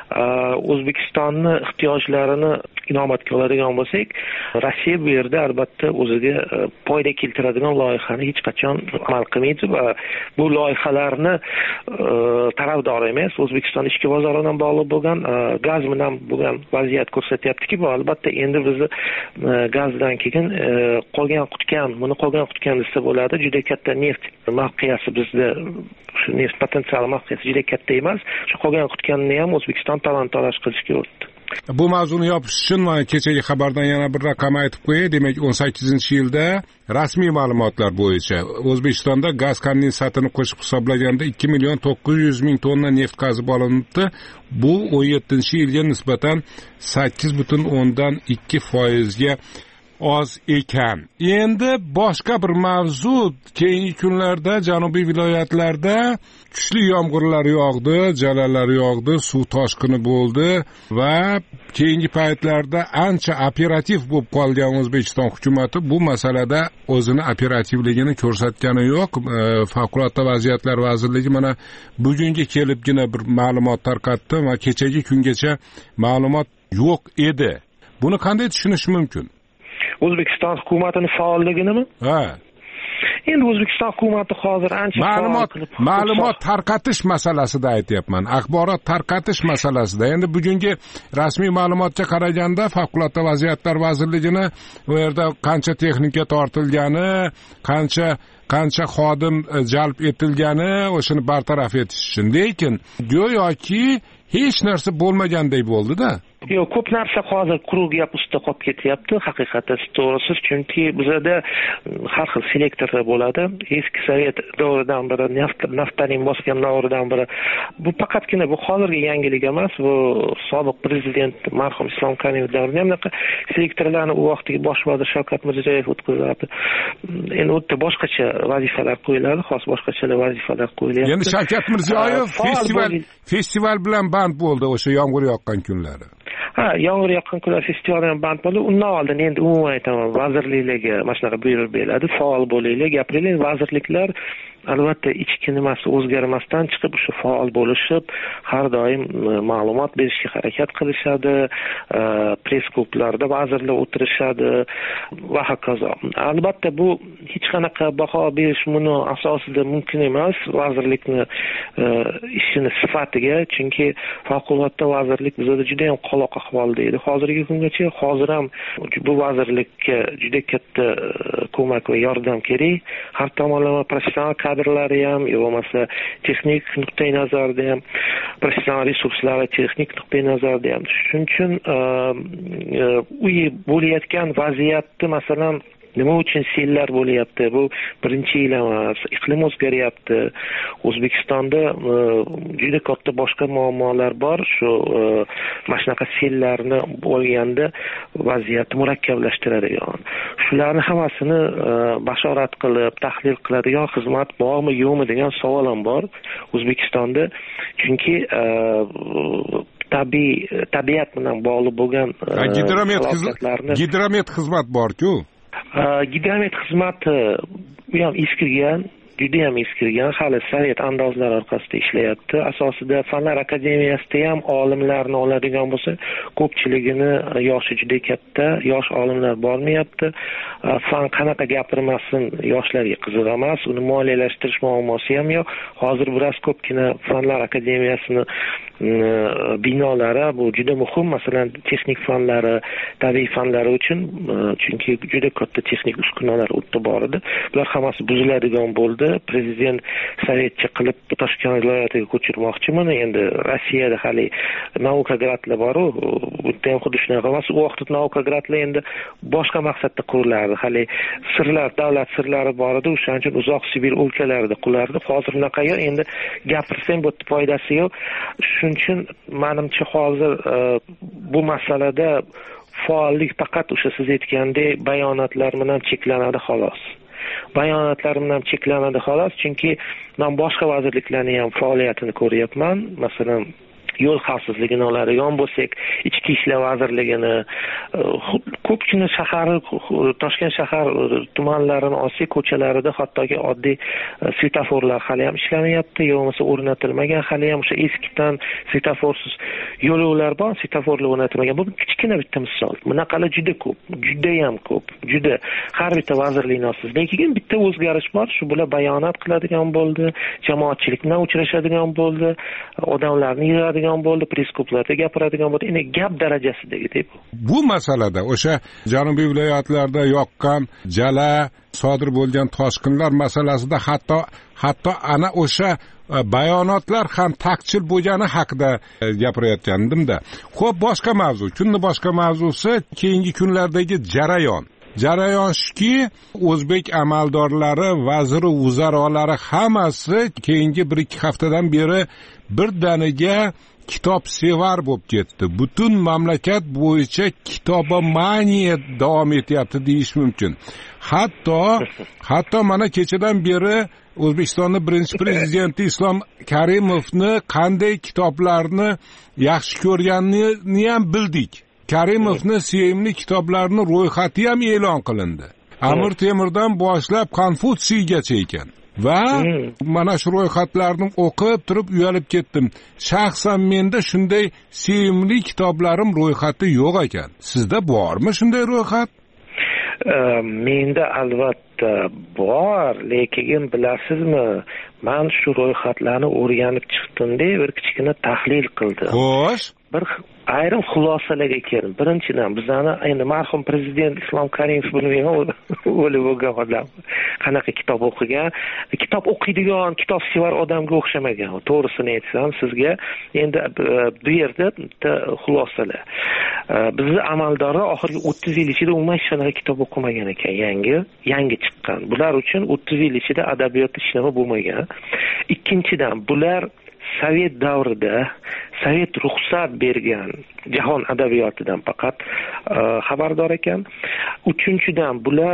O'zbekistonning ehtiyojlarini inobatga oladigan bo'lsak, Rossiya bu yerda albatta o'ziga foyda keltiradigan loyihani hech qachon amal qilmaydi va bu loyihalarni tarafdori emas. O'zbekiston ichki bozori bilan bog'liq bo'lgan gaz bilan bo'lgan vaziyat ko'rsatyaptiki, bu albatta endi bizni gazdan keyin qolgan qutgan, buni qolgan qutgan desa bo'ladi. Juda katta neft mavqeasi bizda, shu neft potensial mavqeasi juda katta emas. Shu qolgan qutganni ham O'zbekiston talon-taroj qilishga o'tdi. Bu mavzuni yopish uchun mana kechagi xabardan yana bir raqam aytib qo'yay. Demak, o'n sakkizinchi yilda rasmiy ma'lumotlar bo'yicha O'zbekistonda gaz kondensatini qo'shib hisoblaganda ikki million to'qqiz yuz ming tonna neft qazib olinibdi. Bu o'n yettinchi yilga nisbatan sakkiz butun o'ndan ikki foizga oz ekan. Endi boshqa bir mavzu, keyingi kunlarda janubiy viloyatlarda kuchli yomg'irlar yog'di, jalalar yog'di, suv toshqini bo'ldi va keyingi paytlarda ancha operativ bo'lib qolgan O'zbekiston hukumatı bu masalada o'zini operativligini ko'rsatgani yo'q. Favqulodda vaziyatlar vazirligi mana bugunga kelibgina bir ma'lumot tarqatdi va kechagi kungacha ma'lumot yo'q edi. Buni qanday tushunish mumkin? O'zbekiston hukumatining faolliginimi? Ha. Endi O'zbekiston hukumati hozir ancha ma'lumot ma'lumot tarqatish masalasida aytyapman. Axborot tarqatish masalasida. Endi bugungi rasmiy ma'lumotga qaraganda Favqulodda vaziyatlar vazirligini u yerda qancha texnika tortilgani, qancha qancha xodim jalb etilgani, o'shani bartaraf etish uchun. Lekin go'yoki hech narsa bo'lmagandek bo'ldi-da. yo'q, ko'p narsa hozir quruq gap ustida qolib ketyapti haqiqatda, to'g'risi, chunki bizada har xil selektorlar bo'ladi. Eski sovet davridan biri, naftaning bosgan davridan biri. Bu faqatgina bu hozirgi yangilik emas, bu sobiq prezident marhum Islom Karimov davrida ham bunaqa selektorlarni u vaqtdagi bosh vazir Shavkat Mirziyoyev o'tkazardi. Endi u yerda boshqacha vazifalar qo'yiladi, xos boshqacha vazifalar qo'yilyapti. Endi Shavkat Mirziyoyev festival festival bilan band bo'ldi o'sha yomg'ir yoqqan kunlari. Ha, yomg'ir yoqqan kunlar festivaldan band bo'ldi. Undan oldin endi umuman aytaman, vazirliklarga mana shunaqa buyruq beriladi, faol bo'linglar, gapiringlar. Vazirliklar albatta ichki nimasi o'zgarmasdan chiqib o'sha faol bo'lishib, har doim ma'lumot berishga harakat qilishadi, press klublarda vazirlar o'tirishadi va hokazo. Albatta bu hech qanaqa baho berish buni asosida mumkin emas vazirlikni ishini sifatiga, chunki favqulodda vazirlik bizda juda ham qoloq ahvolda edi. Hozirgi kungacha hozir ham bu vazirlikka juda katta ko'mak va yordam kerak. Har tomonlama professional kadrlari ham, bo'lmasa texnik nuqtai nazarda ham, professional resurslari texnik nuqtai nazarda ham. Shuning uchun u bo'layotgan vaziyatni, masalan, nima uchun sellar bo'lyapti? Bu birinchi yil emas, iqlim o'zgaryapti. O'zbekistonda juda katta boshqa muammolar bor. Shu mana shunaqa sellarni bo'lganda vaziyatni murakkablashtiradigan. Shularni hammasini bashorat qilib, tahlil qiladigan xizmat bormi, yo'qmi degan savol ham bor O'zbekistonda. Chunki tabiiy tabiat bilan bog'liq bo'lgan gidromet gidromet xizmat bor-ku. Gidromet xizmati bu ham eskirgan, juda ham eskirgan, hali sovet andozlari orqasida ishlayapti. Asosida Fanlar akademiyasida ham olimlarni oladigan bo'lsa, ko'pchiligini yoshi juda katta, yosh olimlar bormayapti. Fan qanaqa gapirmasin, yoshlarga qiziq emas, uni moliyalashtirish muammosi ham yo'q. Hozir biroz ko'pgina Fanlar akademiyasini binolari bu juda muhim, masalan, texnik fanlari, tabiiy fanlari uchun, chunki juda katta texnik uskunalar u yerda bor edi. Bular hammasi buziladigan bo'ldi. Prezident sovetcha qilib Toshkent viloyatiga ko'chirmoqchi. Mana endi Rossiyada hali Naukogradlar bor-ku, bu yerda ham xuddi shunaqa emas. U vaqtda Naukogradlar endi boshqa maqsadda qurilardi. Hali sirlar, davlat sirlari bor edi, o'shaning uchun uzoq Sibir o'lkalarida qulardi. Hozir unaqa yo'q, endi gapirsang bu yerda foydasi yo'q. Shuning uchun menimcha hozir bu masalada faollik faqat o'sha siz aytgandek bayonotlar bilan cheklanadi xolos. Bayonotlar bilan cheklanadi xolos, chunki men boshqa vazirliklarning ham faoliyatini ko'ryapman. Masalan, yo'l xavfsizligini oladigan bo'lsak, ichki ishlar vazirligini, ko'pgina shahar, Toshkent shahar tumanlarini olsak, ko'chalarida hattoki oddiy svetoforlar hali ham ishlamayapti, yo'qmasa o'rnatilmagan, hali ham o'sha eskidan svetoforsiz yo'lovlar bor, svetoforlar o'rnatilmagan. Bu kichkina bitta misol. Bunaqalar juda ko'p, juda ham ko'p, juda. Har bitta vazirlikning ostida lekin bitta o'zgarish bor, shu bular bayonot qiladigan bo'ldi, jamoatchilik bilan uchrashadigan bo'ldi, odamlarni yig'adigan bo'ldi, press klublarda gapiradigan bo'ldi. Endi gap darajasidagi deb. Bu masalada o'sha janubiy viloyatlarda yoqqan jala, sodir bo'lgan toshqinlar masalasida hatto hatto ana o'sha bayonotlar ham taqchil bo'lgani haqida gapirayotgandim-da. Xo'p, boshqa mavzu, kunning boshqa mavzusi keyingi kunlardagi jarayon. Jarayon shuki, o'zbek amaldorlari, vazir va vuzarolari hammasi keyingi bir ikki haftadan beri birdaniga kitob sevar bo'lib ketdi. Butun mamlakat bo'yicha kitobomaniya davom etyapti deyish mumkin. Hatto hatto mana kechadan beri O'zbekistonning birinchi prezidenti Islom Karimovni qanday kitoblarni yaxshi ko'rganini ham bildik. Karimovni sevimli kitoblarini ro'yxati ham e'lon qilindi. Amir Temurdan boshlab Konfutsiygacha ekan. Va mana shu ro'yxatlarni o'qib turib uyalib ketdim. Shaxsan menda shunday sevimli kitoblarim ro'yxati yo'q ekan. Sizda bormi shunday ro'yxat? Menda albatta bor, lekin bilasizmi, men shu ro'yxatlarni o'rganib chiqdim-da, bir kichkina tahlil qildim. Xo'sh, bir ayrim xulosalarga keldim. Birinchidan, bizani endi marhum prezident Islom Karimov bilmayman, o'lib bo'lgan odam. qanaqa kitob o'qigan, kitob o'qiydigan, kitob sevar odamga o'xshamagan. To'g'risini aytsam sizga, endi bu yerda bitta xulosalar. Bizni amaldorlar oxirgi o'ttiz yil ichida umuman hech qanaqa kitob o'qimagan ekan, yangi, yangi chiqqan. Bular uchun o'ttiz yil ichida adabiyotda hech nima bo'lmagan. Ikkinchidan, bular Sovet davrida Sovet ruxsat bergan jahon adabiyotidan faqat xabardor ekan. Uchinchidan, bular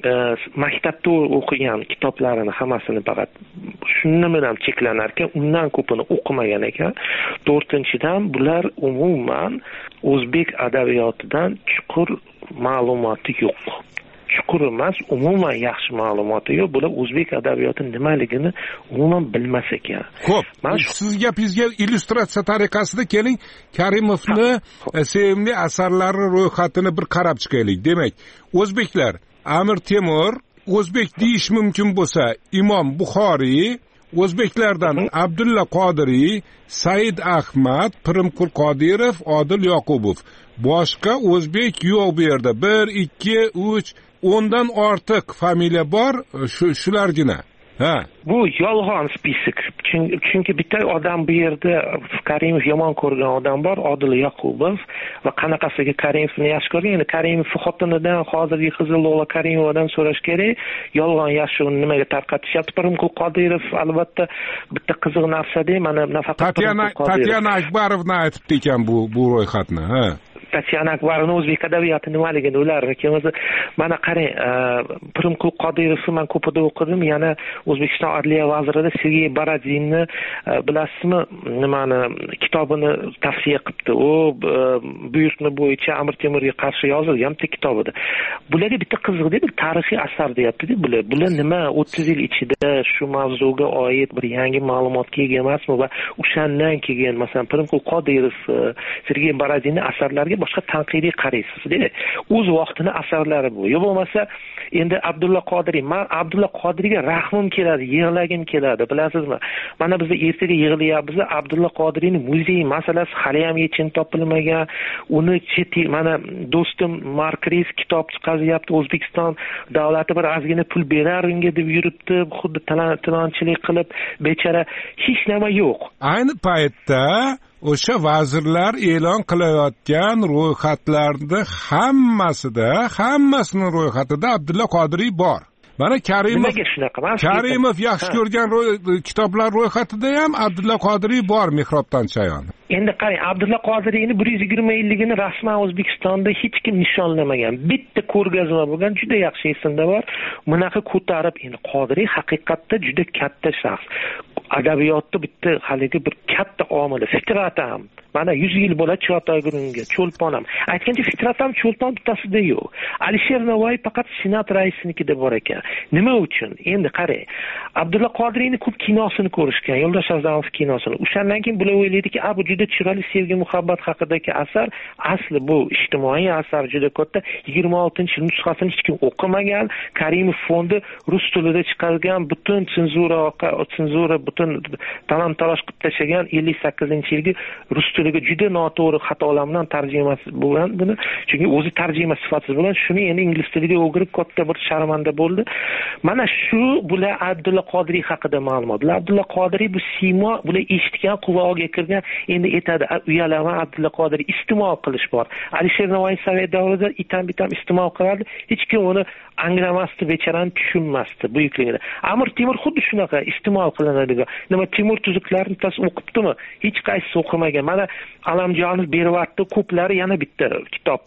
maktabda o'qigan kitoblarini hammasini faqat shuni bilan cheklanar ekan, undan ko'pini o'qimagan ekan. To'rtinchidan, bular umuman o'zbek adabiyotidan chuqur ma'lumoti yo'q. Chuqur emas, umuman yaxshi ma'lumoti yo'q. Bular o'zbek adabiyoti nimaligini umuman bilmas ekan. Xo'p, siz gapingizga illyustratsiya tariqasida keling, Karimovni sevimli asarlari ro'yxatini bir qarab chiqaylik. Demak, o'zbeklar Amir Temur, o'zbek deyish mumkin bo'lsa, Imom Buxoriy, o'zbeklardan Abdulla Qodiriy, Said Ahmad, Pirimqul Qodirov, Odil Yoqubov. Boshqa o'zbek yo'q bu yerda. bir, ikki, uch, o'ndan ortiq familiya bor, shu shulargina. Ha. Bu yolg'on spisik. Chunki bitta odam bu yerda Karimov yomon ko'rgan odam bor, Odil Yoqubov, va qanaqasiga Karimovni yaxshi ko'rgan. Endi Karimov xotinidan, hozirgi qizil o'g'li Karimovdan so'rash kerak. Yolg'on yashiruvni nimaga tarqatishyapti? Pirimqul Qodirov albatta bitta qiziq narsada, mana nafaqat Tatyana Tatyana Akbarovna aytibdi ekan bu bu ro'yxatni, ha. Tatyana Akbarovna o'zbek adabiyoti nimaligini ularniki o'zi mana qarang, Pirimqul Qodirovni men ko'pida o'qidim. Yana O'zbekiston Adliya vazirida Sergey Baradinni bilasizmi, nimani kitobini tavsiya qilibdi. U buyurtma bo'yicha Amir Temurga qarshi yozilgan bitta kitob edi. Bularga bitta qiziqdi, bir tarixiy asar deyapti-da bular. Bular nima o'ttiz yil ichida shu mavzuga oid bir yangi ma'lumotga ega emasmi va o'shandan keyin masalan Pirimqul Qodirov, Sergey Baradinni asarlariga boshqa tanqidiy qaraysiz-da. O'z vaqtini asarlari bu. Yo bo'lmasa endi Abdulla Qodiriy, men Abdulla Qodiriyga rahmim keladi, yig'lagim keladi, bilasizmi? Mana biz ertaga yig'layapmiz. Abdulla Qodiriyning muzey masalasi hali ham yechim topilmagan. Uni cheti mana do'stim Markriz kitob chiqaryapti. O'zbekiston davlati bir ozgina pul berar unga deb yuribdi. Xuddi talonchilik qilib, bechara hech nima yo'q. Ayni paytda o'sha vazirlar e'lon qilayotgan ro'yxatlarda hammasida, hammasini ro'yxatida Abdulla Qodiriy bor. Mana Karimov Karimov yaxshi ko'rgan kitoblar ro'yxatida ham Abdulla Qodiriy bor, Mehrobdan chayon. Endi qarang, Abdulla Qodiriyni bir yuz yigirma yilligini rasman O'zbekistonda hech kim nishonlamagan. Bitta ko'rgazma bo'lgan, juda yaxshi esimda bor. Bunaqa ko'tarib, endi Qodiriy haqiqatda juda katta shaxs. Adabiyotda bitta haligi bir katta omili, Fitrat ham. Mana yuz yil bo'ladi Chig'atoy Gurunga, Cho'lpon ham. Aytgancha Fitrat ham Cho'lpon bittasida yo'q. Alisher Navoiy faqat Senat raisinikida bor ekan. Nima uchun? Endi qarang. Abdulla Qodiriyni ko'p kinosini ko'rishgan, Yo'ldosh A'zamov kinosini. O'shandan keyin bular o'ylaydiki, "A bu juda chiroyli sevgi muhabbat haqidagi asar, asli bu ijtimoiy asar juda katta. yigirma oltinchi yil nusxasini hech kim o'qimagan. Karimov fondi rus tilida chiqargan, butun senzura, senzura butun talon-taroj qilib tashlagan ellik sakkizinchi yilgi rus tiliga juda noto'g'ri xatolar bilan tarjimasi bo'lgan buni. Chunki o'zi tarjima sifatsiz bo'lgan, shuni endi ingliz tiliga o'girib katta bir sharmanda bo'ldi. Mana shu bular Abdulla Qodiriy haqida ma'lumot. Abdulla Qodiriy bu siymo, bular eshitgan, qulog'iga kirgan, endi aytadi, uyalaman Abdulla Qodiriy iste'mol qilish bor. Alisher Navoiy Sovet davrida itam-bitam iste'mol qilardi, hech kim uni anglamasdi, bechorani tushunmasdi buyukligini. Amir Temur xuddi shunaqa iste'mol qilinadigan. Nima Temur tuzuklarini tas o'qibdimi? Hech qaysi o'qimagan. Mana Alamjonov beryapti, ko'plari yana bitta kitob,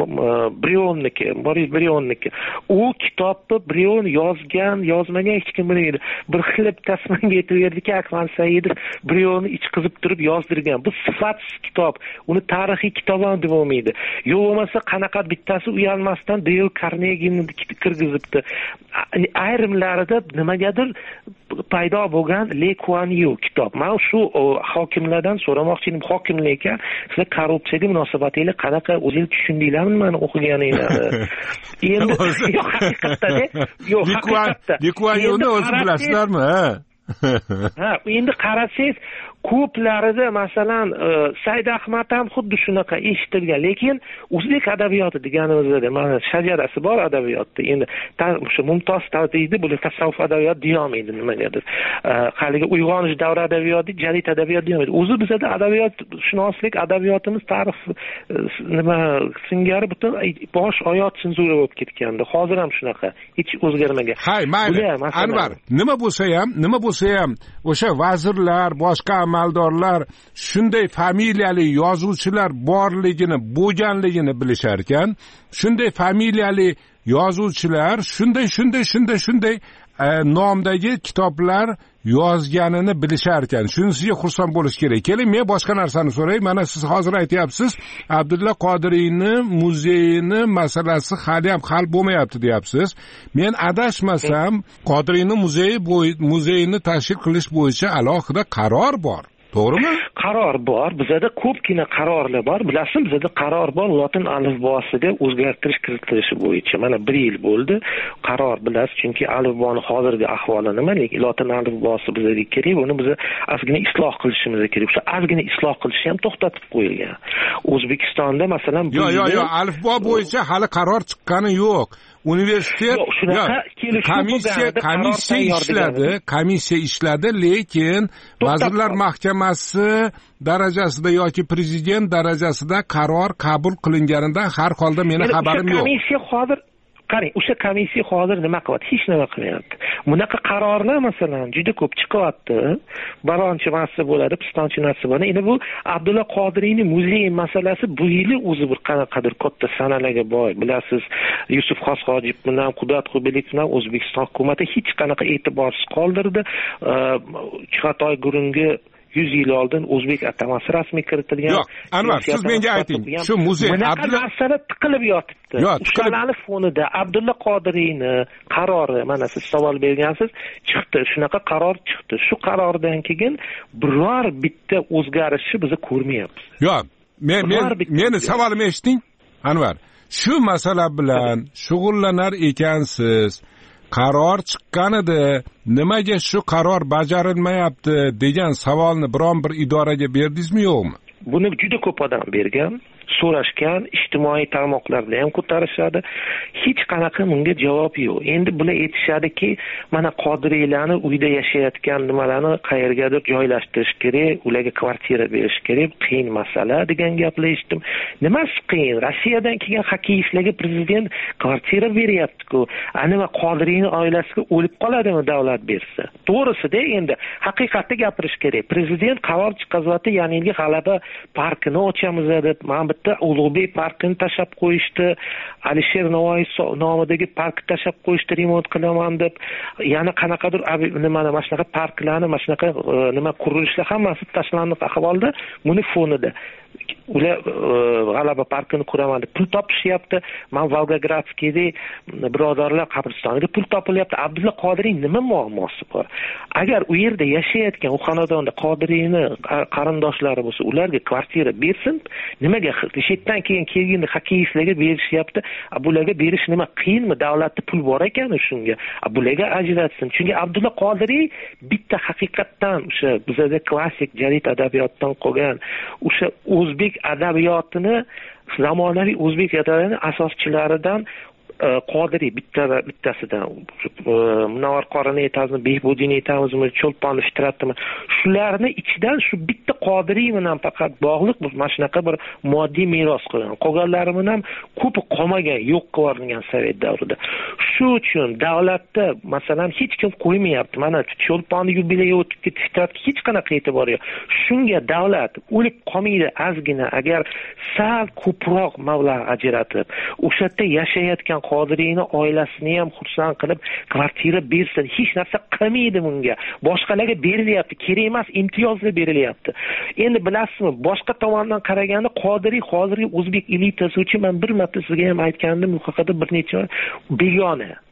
Brionniki, Boris Brionniki. U kitobni Brion yozgan, yozmagan hech kim bilmaydi. Bir xil tasmanga aytib berdiki, Akmal Saidov Brionni ichqizib turib yozdirgan. Bu sifatsiz kitob. Uni tarixiy kitob ham deb bo'lmaydi. Yo'q bo'lmasa qanaqa bittasi uyalmasdan Dale Carnegie'ni kirgizibdi. Ayrimlarida nimagadir paydo bo'lgan Le Kuan Yu kitob. Men shu hokimlardan so'ramoqchi edim, hokimlikka sizlar korrupsiyaga munosabatingiz qanaqa, o'zingiz tushundinglarmi meni o'qiganinglarni? Endi yo'q haqiqatda, yo'q haqiqatda. Le Kuan Yu'ni o'zi bilasizlarmi? Ha, endi qarasangiz ko'plarida masalan Said Ahmad ham xuddi shunaqa eshitilgan, lekin o'zbek adabiyoti deganimizda mana shajarasi bor adabiyotda. Endi o'sha Mumtoz Tavdiyni bu tasavvuf adabiyot deya olmaydi nimagadir. Haligi uyg'onish davri adabiyoti, jadid adabiyot deya olmaydi. O'zi bizda adabiyot shunoslik, adabiyotimiz tarix nima singari butun bosh oyoq senzura bo'lib ketgandi. Hozir ham shunaqa, hech o'zgarmagan. Hay, mayli. Anvar, nima bo'lsa ham, nima bo'lsa ham o'sha vazirlar, boshqa amaldorlar shunday familiyali yozuvchilar borligini, bo'lganligini bilishar ekan. Shunday familiyali yozuvchilar shunday shunday shunday shunday e, nomdagi kitoblar yozganini bilishar ekan. Shunisiga xursand bo'lish kerak. Keling, men boshqa narsani so'ray. Mana siz hozir aytyapsiz, Abdulla Qodiriyni muzeyini masalasi hali ham hal bo'lmayapti deyapsiz. Men adashmasam, Qodiriyni muzeyi muzeyini tashkil qilish bo'yicha alohida qaror bor. To'g'rimi? Qaror bor. Bizda ko'pgina qarorlar bor. Bilasizmi, bizda qaror bor lotin alifbosiga o'zgartirish kiritilishi bo'yicha. Mana bir yil bo'ldi. Qaror bilasiz, chunki alifboni hozirgi ahvoli nima? Lekin lotin alifbosi bizga kerak. Uni biz ozgina isloh qilishimiz kerak. O'sha ozgina isloh qilishni ham to'xtatib qo'yilgan. O'zbekistonda masalan bu Yo'q, yo'q, yo'q, alifbo bo'yicha hali qaror chiqqani yo'q. Universitet komissiya komissiya ishladi, komissiya ishladi, lekin Vazirlar Mahkamasi darajasida yoki prezident darajasida qaror qabul qilinganidan har holda meni xabarim yo'q. Komissiya hozir qarang, o'sha komissiya hozir nima qilyapti? Hech nima qilmayapti. Bunaqa qarorlar masalan juda ko'p chiqyapti. Baronchi narsa bo'ladi, pistonchi narsa bo'ladi. Endi bu Abdulla Qodiriyni muzeyi masalasi bu yili o'zi bir qanaqadir katta sanalarga boy. Bilasiz, Yusuf Xosxojiyev bilan Qudrat Xudoybek bilan O'zbekiston hukumatı hech qanaqa e'tiborsiz qoldirdi. Chig'atoy Gurungi yuz yil oldin o'zbek atamasi rasmiy kiritilgan. Yo'q, Anvar, siz menga ayting. Shu muzey Abdulla narsalar tiqilib yotibdi. O'shalarni fonida Abdulla Qodiriyni qarori, mana siz savol bergansiz, chiqdi. Shunaqa qaror chiqdi. Shu qarordan keyin biror bitta o'zgarishni biz ko'rmayapmiz. Yo'q, men men meni savolimni eshiting, Anvar. Shu masala bilan shug'ullanar ekansiz. Qaror chiqqan edi, nimaga shu qaror bajarilmayapti degan savolni biron bir idoraga berdingizmi yo'qmi? Buni juda ko'p odam bergan, so'rashgan, ijtimoiy tarmoqlarda ham ko'tarishadi. Hech qanaqa bunga javob yo'q. Endi bular aytishadiki, mana Qodiriylarni uyda yashayotgan nimalarni qayergadir joylashtirish kerak, ularga kvartira berish kerak, qiyin masala degan gaplar eshitdim. Nimasi qiyin? Rossiyadan kelgan Hakiyevlarga prezident kvartira beryapti-ku. Ana va Qodiriyning oilasiga o'lib qoladimi davlat bersa? To'g'risida endi haqiqatni gapirish kerak. Prezident qaror chiqaryapti, ya'ni yilgi G'alaba parkini ochamiz deb, mana bitta Ulug'bek parkini tashab qo'yishdi, Alisher Navoiy nomidagi parkni tashab qo'yishdi, remont qilaman deb, yana qanaqadir nimani mana shunaqa parklarni, mana shunaqa nima qurilishlar hammasi tashlanib ahvolda, buni fonida ular G'alaba parkini quraman deb pul topishyapti. Men Volgogradskiyda birodarlar qabristoniga pul topilyapti. Abdulla Qodiriy nima muammosi bor? Agar u yerda yashayotgan u xonadonda Qodiriyni qarindoshlari bo'lsa, ularga kvartira bersin. Nimaga chetdan keyin kelganda Hakiyevlarga berishyapti? Bularga berish nima qiyinmi? Davlatda pul bor ekan shunga. Bularga ajratsin. Chunki Abdulla Qodiriy bitta haqiqatdan o'sha bizda klassik jadid adabiyotdan qolgan o'sha o'zbek adabiyotini, zamonaviy o'zbek adabiyotini asoschilaridan Qodiriy bitta bittasidan Munavvar qorini aytamizmi, Behbudiyni aytamizmi, Cho'lponni Fitratmi, shularni ichidan shu bitta Qodiriy bilan faqat bog'liq bu mana shunaqa bir moddiy meros qilgan. Qolganlari ham ko'pi qolmagan, yo'q qilingan Sovet davrida. Shu uchun davlatda masalan hech kim qo'ymayapti. Mana Cho'lponni yubileyi o'tib ketdi, Fitratga hech qanaqa e'tibor yo'q. Shunga davlat o'lib qolmaydi azgina agar sal ko'proq mablag' ajratib, o'sha yerda yashayotgan Qodiriyni oilasini ham xursand qilib kvartira bersin. Hech narsa qilmaydi bunga. Boshqalarga berilyapti, kerak emas imtiyozlar berilyapti. Endi bilasizmi, boshqa tomondan qaraganda Qodiriy hozirgi o'zbek elitasi uchun men bir marta sizga ham aytgandim, bu haqida bir necha begona.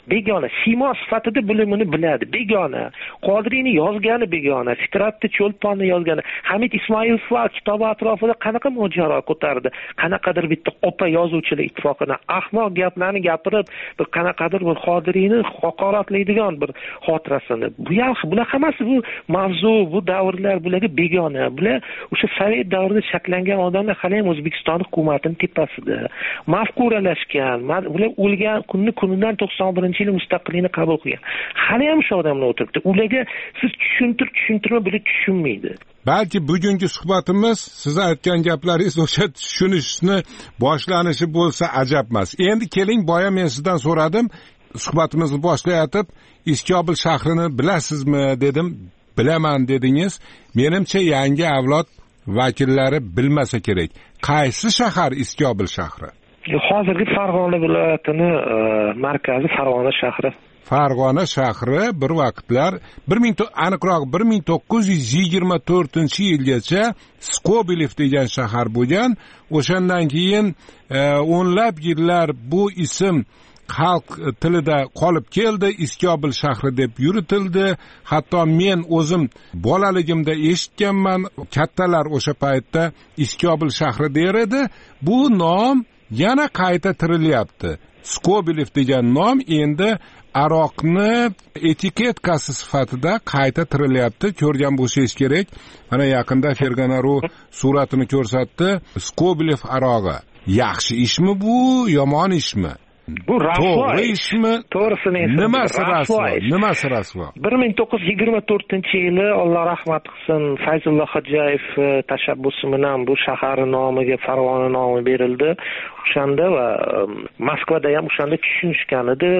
begona. Siymo sifatida bilimini biladi, begona. Qodiriyni yozgani begona, Fikratni Cho'lponni yozgani. Hamid Ismoilov va kitobi atrofida qanaqa mojaro ko'tardi? Qanaqadir bitta opa yozuvchilar ittifoqini ahmoq gaplarni gapirib, bir qanaqadir bir Qodiriyni haqoratlaydigan bir xotirasini. Bu ham bular hammasi bu mavzu, bu davrlar bularga begona. Bular o'sha sovet davrida shakllangan odamlar hali ham O'zbekiston hukumatining tepasida. Mafkuralashgan, ular o'lgan kunni kunidan to'qson birinchi yil mustaqillikni qabul qilgan. Hali ham o'sha odamlar o'tiribdi. Ularga siz tushuntir, tushuntirma bular tushunmaydi. Balki bugungi suhbatimiz siz aytgan gaplaringiz o'sha tushunishni boshlanishi bo'lsa ajab emas. Endi keling, boya men sizdan so'radim, suhbatimizni boshlayotib, Iskobul shahrini bilasizmi dedim. Bilaman dedingiz. Menimcha yangi avlod vakillari bilmasa kerak. Qaysi shahar Iskobul shahri? Hozirgi Farg'ona viloyatini markazi Farg'ona shahri. Farg'ona shahri bir vaqtlar bir ming aniqroq bir ming to'qqiz yuz yigirma to'rtinchi yilgacha Skobelev degan shahar bo'lgan. O'shandan keyin o'nlab yillar bu ism xalq tilida qolib keldi, Iskobul shahri deb yuritildi. Hatto men o'zim bolaligimda eshitganman, kattalar o'sha paytda Iskobul shahri der edi. Bu nom yana qayta tirilyapti. Skobelev degan nom endi aroqni etiketkasi sifatida qayta tirilyapti. Ko'rgan bo'lsangiz kerak. Mana yaqinda Ferganaru suratini ko'rsatdi. Skobelev arog'i. Yaxshi ishmi bu, yomon ishmi? Bu rasvo ishmi? To'g'risini aytsa, nimasi rasvo? Nimasi rasvo? bir ming to'qqiz yuz yigirma to'rtinchi yili Alloh rahmat qilsin, Fayzullo Xo'jayev tashabbusi bilan bu shahar nomiga Farg'ona nomi berildi. O'shanda va Moskvada ham o'shanda tushunishgan edi.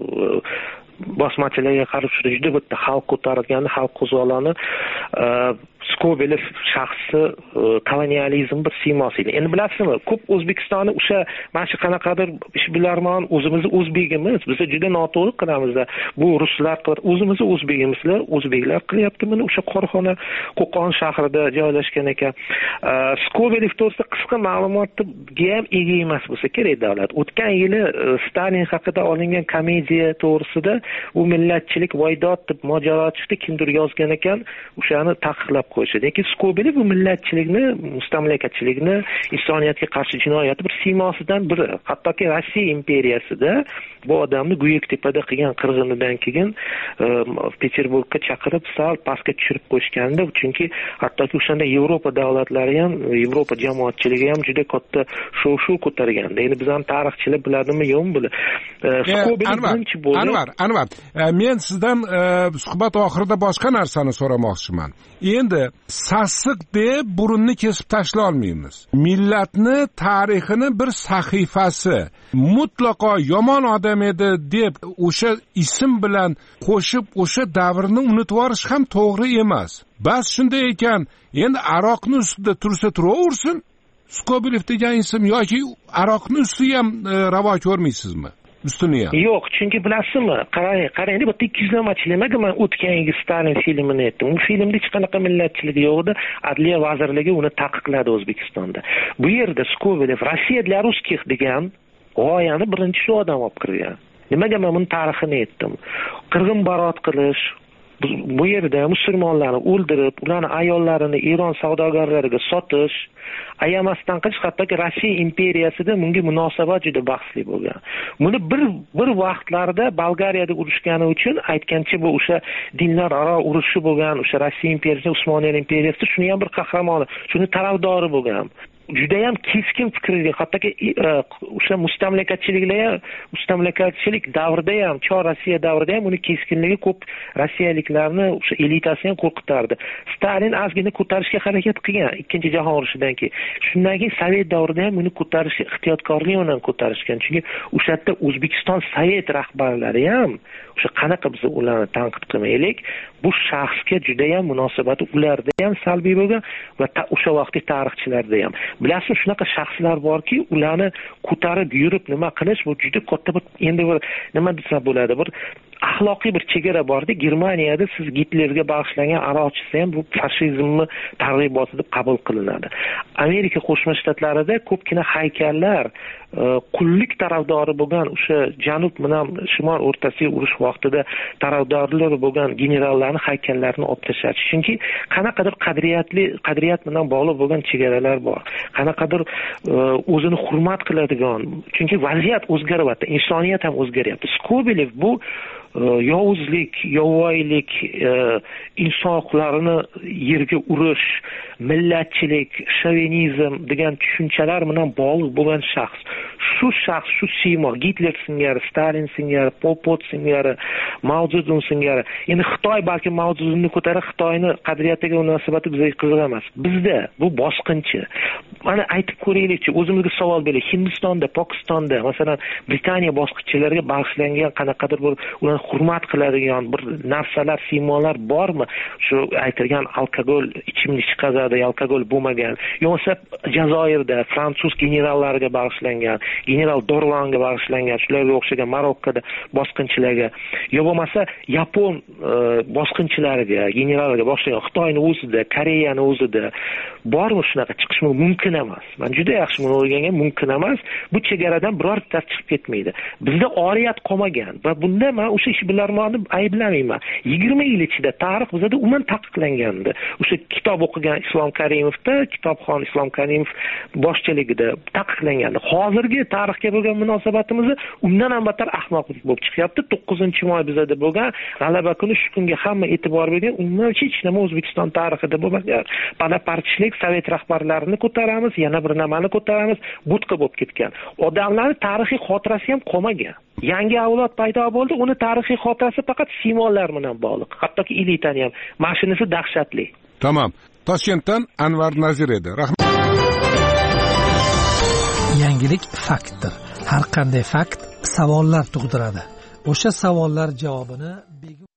Bosmachilarga qarshi juda bitta xalq ko'targan, xalq qo'zg'oloni Skobelev shaxsi kolonializm bir siymosi edi. Endi bilasizmi, ko'p O'zbekistonni o'sha mana shu qanaqadir ishbilarmon o'zimizni o'zbegimiz, biz juda noto'g'ri qilamiz. Bu ruslar o'zimizni o'zbegimizlar, o'zbeklar qilyapti buni. O'sha Qo'rxona, Qo'qon shahrida joylashgan ekan. Skobelev to'g'risida qisqa ma'lumotga ham ega emas bo'lsa kerak davlat. O'tgan yili Stalin haqida olingan komediya to'g'risida u millatchilik voydod deb mojaro chiqdi, kimdir yozgan ekan, o'shani taqiqlab qo'yishdi. Lekin Skobelev bu millatchilikni, mustamlakachilikni, insoniyatga qarshi jinoyatni bir siymosidan biri. Hattoki Rossiya imperiyasida bu odamni Guyuktepada qilgan qirg'inidan keyin Peterburgga chaqirib sal pastga tushirib qo'yishgandi, chunki hattoki o'shanda Yevropa davlatlari ham, Yevropa jamoatchiligi ham juda katta shov-shuv ko'targandi. Endi bizning tarixchilar biladimi, yo'qmi buni? Skobelev birinchi bo'ldi. Anvar, Anvar, men sizdan suhbat oxirida boshqa narsani so'ramoqchiman. Endi sassiq deb burunni kesib tashlay olmaymiz. Millatni tarixini bir sahifasi mutlaqo yomon odam edi deb o'sha ism bilan qo'shib o'sha davrni unutib yuborish ham to'g'ri emas. Bas shunday ekan, endi aroqni ustida tursa turaversin. Skobelev degan ism yoki aroqni ustiga ham ravo ko'rmaysizmi? Ustuni ham. Yo'q, chunki bilasizmi, qarang, qarang, bu ikki yuz namachilik nimaga men o'tgan yil Stalin filmini aytdim. Bu filmda hech qanaqa millatchilik yo'q edi. Adliya vazirligi uni taqiqladi O'zbekistonda. Bu yerda Skobelev Rossiya для русских degan g'oyani birinchi shu odam olib kirgan. Nimaga men buni tarixini aytdim? Qirg'in barot qilish, bu yerda musulmonlarni o'ldirib, ularning ayollarini Eron savdogarlariga sotish, ayamasdan qilish, hattoki Rossiya imperiyasida bunga munosabat juda bahsli bo'lgan. Buni bir bir vaqtlarda Bolgariyada urushgani uchun aytgancha bu o'sha dinlararo urushi bo'lgan, o'sha Rossiya imperiyasi, Usmoniylar imperiyasi shuni ham bir qahramoni, shuni tarafdori bo'lgan. Juda ham keskin fikrli, hattoki o'sha mustamlakachiliklar, mustamlakachilik davrida ham, Chor Rossiya davrida ham uni keskinligi ko'p rossiyaliklarni, o'sha elitasi ham qo'rqitardi. Stalin ozgina ko'tarishga harakat qilgan ikkinchi jahon urushidan keyin. Shundan keyin Sovet davrida ham uni ko'tarishga ehtiyotkorlik bilan ko'tarishgan. Chunki o'sha yerda O'zbekiston Sovet rahbarlari ham o'sha qanaqa biz ularni tanqid qilmaylik, bu shaxsga juda ham munosabati ularda ham salbiy bo'lgan va o'sha vaqtdagi tarixchilarda ham. Bilasizmi, shunaqa shaxslar borki, ularni ko'tarib yurib nima qilish bu juda katta bir, endi bir nima desa bo'ladi, bir axloqiy bir chegara borda. Germaniyada siz Gitlerga bag'ishlangan aroq ichsa ham bu fashizmni targ'iboti deb qabul qilinadi. Amerika Qo'shma Shtatlarida ko'pgina haykallar qullik tarafdori bo'lgan o'sha janub bilan shimol o'rtasiga urush vaqtida tarafdorlari bo'lgan generallarni haykallarini olib tashladi. Chunki qanaqadir qadriyatli qadriyat bilan bog'liq bo'lgan chegaralar bor. Qanaqadir o'zini hurmat qiladigan. Chunki vaziyat o'zgaryapti, insoniyat ham o'zgaryapti. Skobelev bu yovuzlik, yovvoyilik, inson huquqlarini yerga urish, millatchilik, shovinizm degan tushunchalar bilan bog'liq bo'lgan shaxs. Shu shaxs, shu siymo, Gitler singari, Stalin singari, Pol Pot singari, Mao Zedong singari. Endi Xitoy balki Mao Zedongni ko'tarib Xitoyni qadriyatiga munosabati bizga qiziq emas. Bizda bu bosqinchi. Mana aytib ko'raylikchi, o'zimizga savol beraylik. Hindistonda, Pokistonda, masalan, Britaniya bosqinchilariga bag'ishlangan qanaqadir bir ular hurmat qiladigan bir narsalar, siymolar bormi? Shu aytilgan alkogol ichimlik chiqazadi, alkogol bo'lmagan. Yo'qsa Jazoirda fransuz generallariga bag'ishlangan, general Dorlanga bag'ishlangan, shularga o'xshagan Marokkoda bosqinchilarga, yo bo'lmasa Yapon bosqinchilariga, generallarga bag'ishlangan, Xitoyning o'zida, Koreyaning o'zida bormi shunaqa chiqish mumkin emas. Men juda yaxshi buni o'rgangan, mumkin emas. Bu chegaradan birorta chiqib ketmaydi. Bizda oriyat qolmagan va bunda men o'sha ishbilarmonni ayblamayman. yigirma yil ichida tarix bizda umuman taqiqlangandi. O'sha kitob o'qigan Islom Karimovda, kitobxon Islom Karimov boshchiligida taqiqlangandi. Hozirgi tarixga bo'lgan munosabatimiz undan ham battar ahmoqlik bo'lib chiqyapti. to'qqizinchi may bizda bo'lgan g'alaba kuni shu kunga hamma e'tibor bergan, umuman hech nima O'zbekiston tarixida bo'lmagan. Bonapartchilik, sovet rahbarlarini ko'taramiz, yana bir nimani ko'taramiz, budqa bo'lib ketgan. Odamlarning tarixiy xotirasi ham qolmagan. Yangi avlod paydo bo'ldi, uni tarixiy xotirasi faqat simollar bilan bog'liq. Hattoki elitani ham. Mashinasi dahshatli. Tamam. Toshkentdan Anvar Nazir edi. Rahmat. Yangilik faktdir. Har qanday fakt savollar tug'diradi. O'sha savollar javobini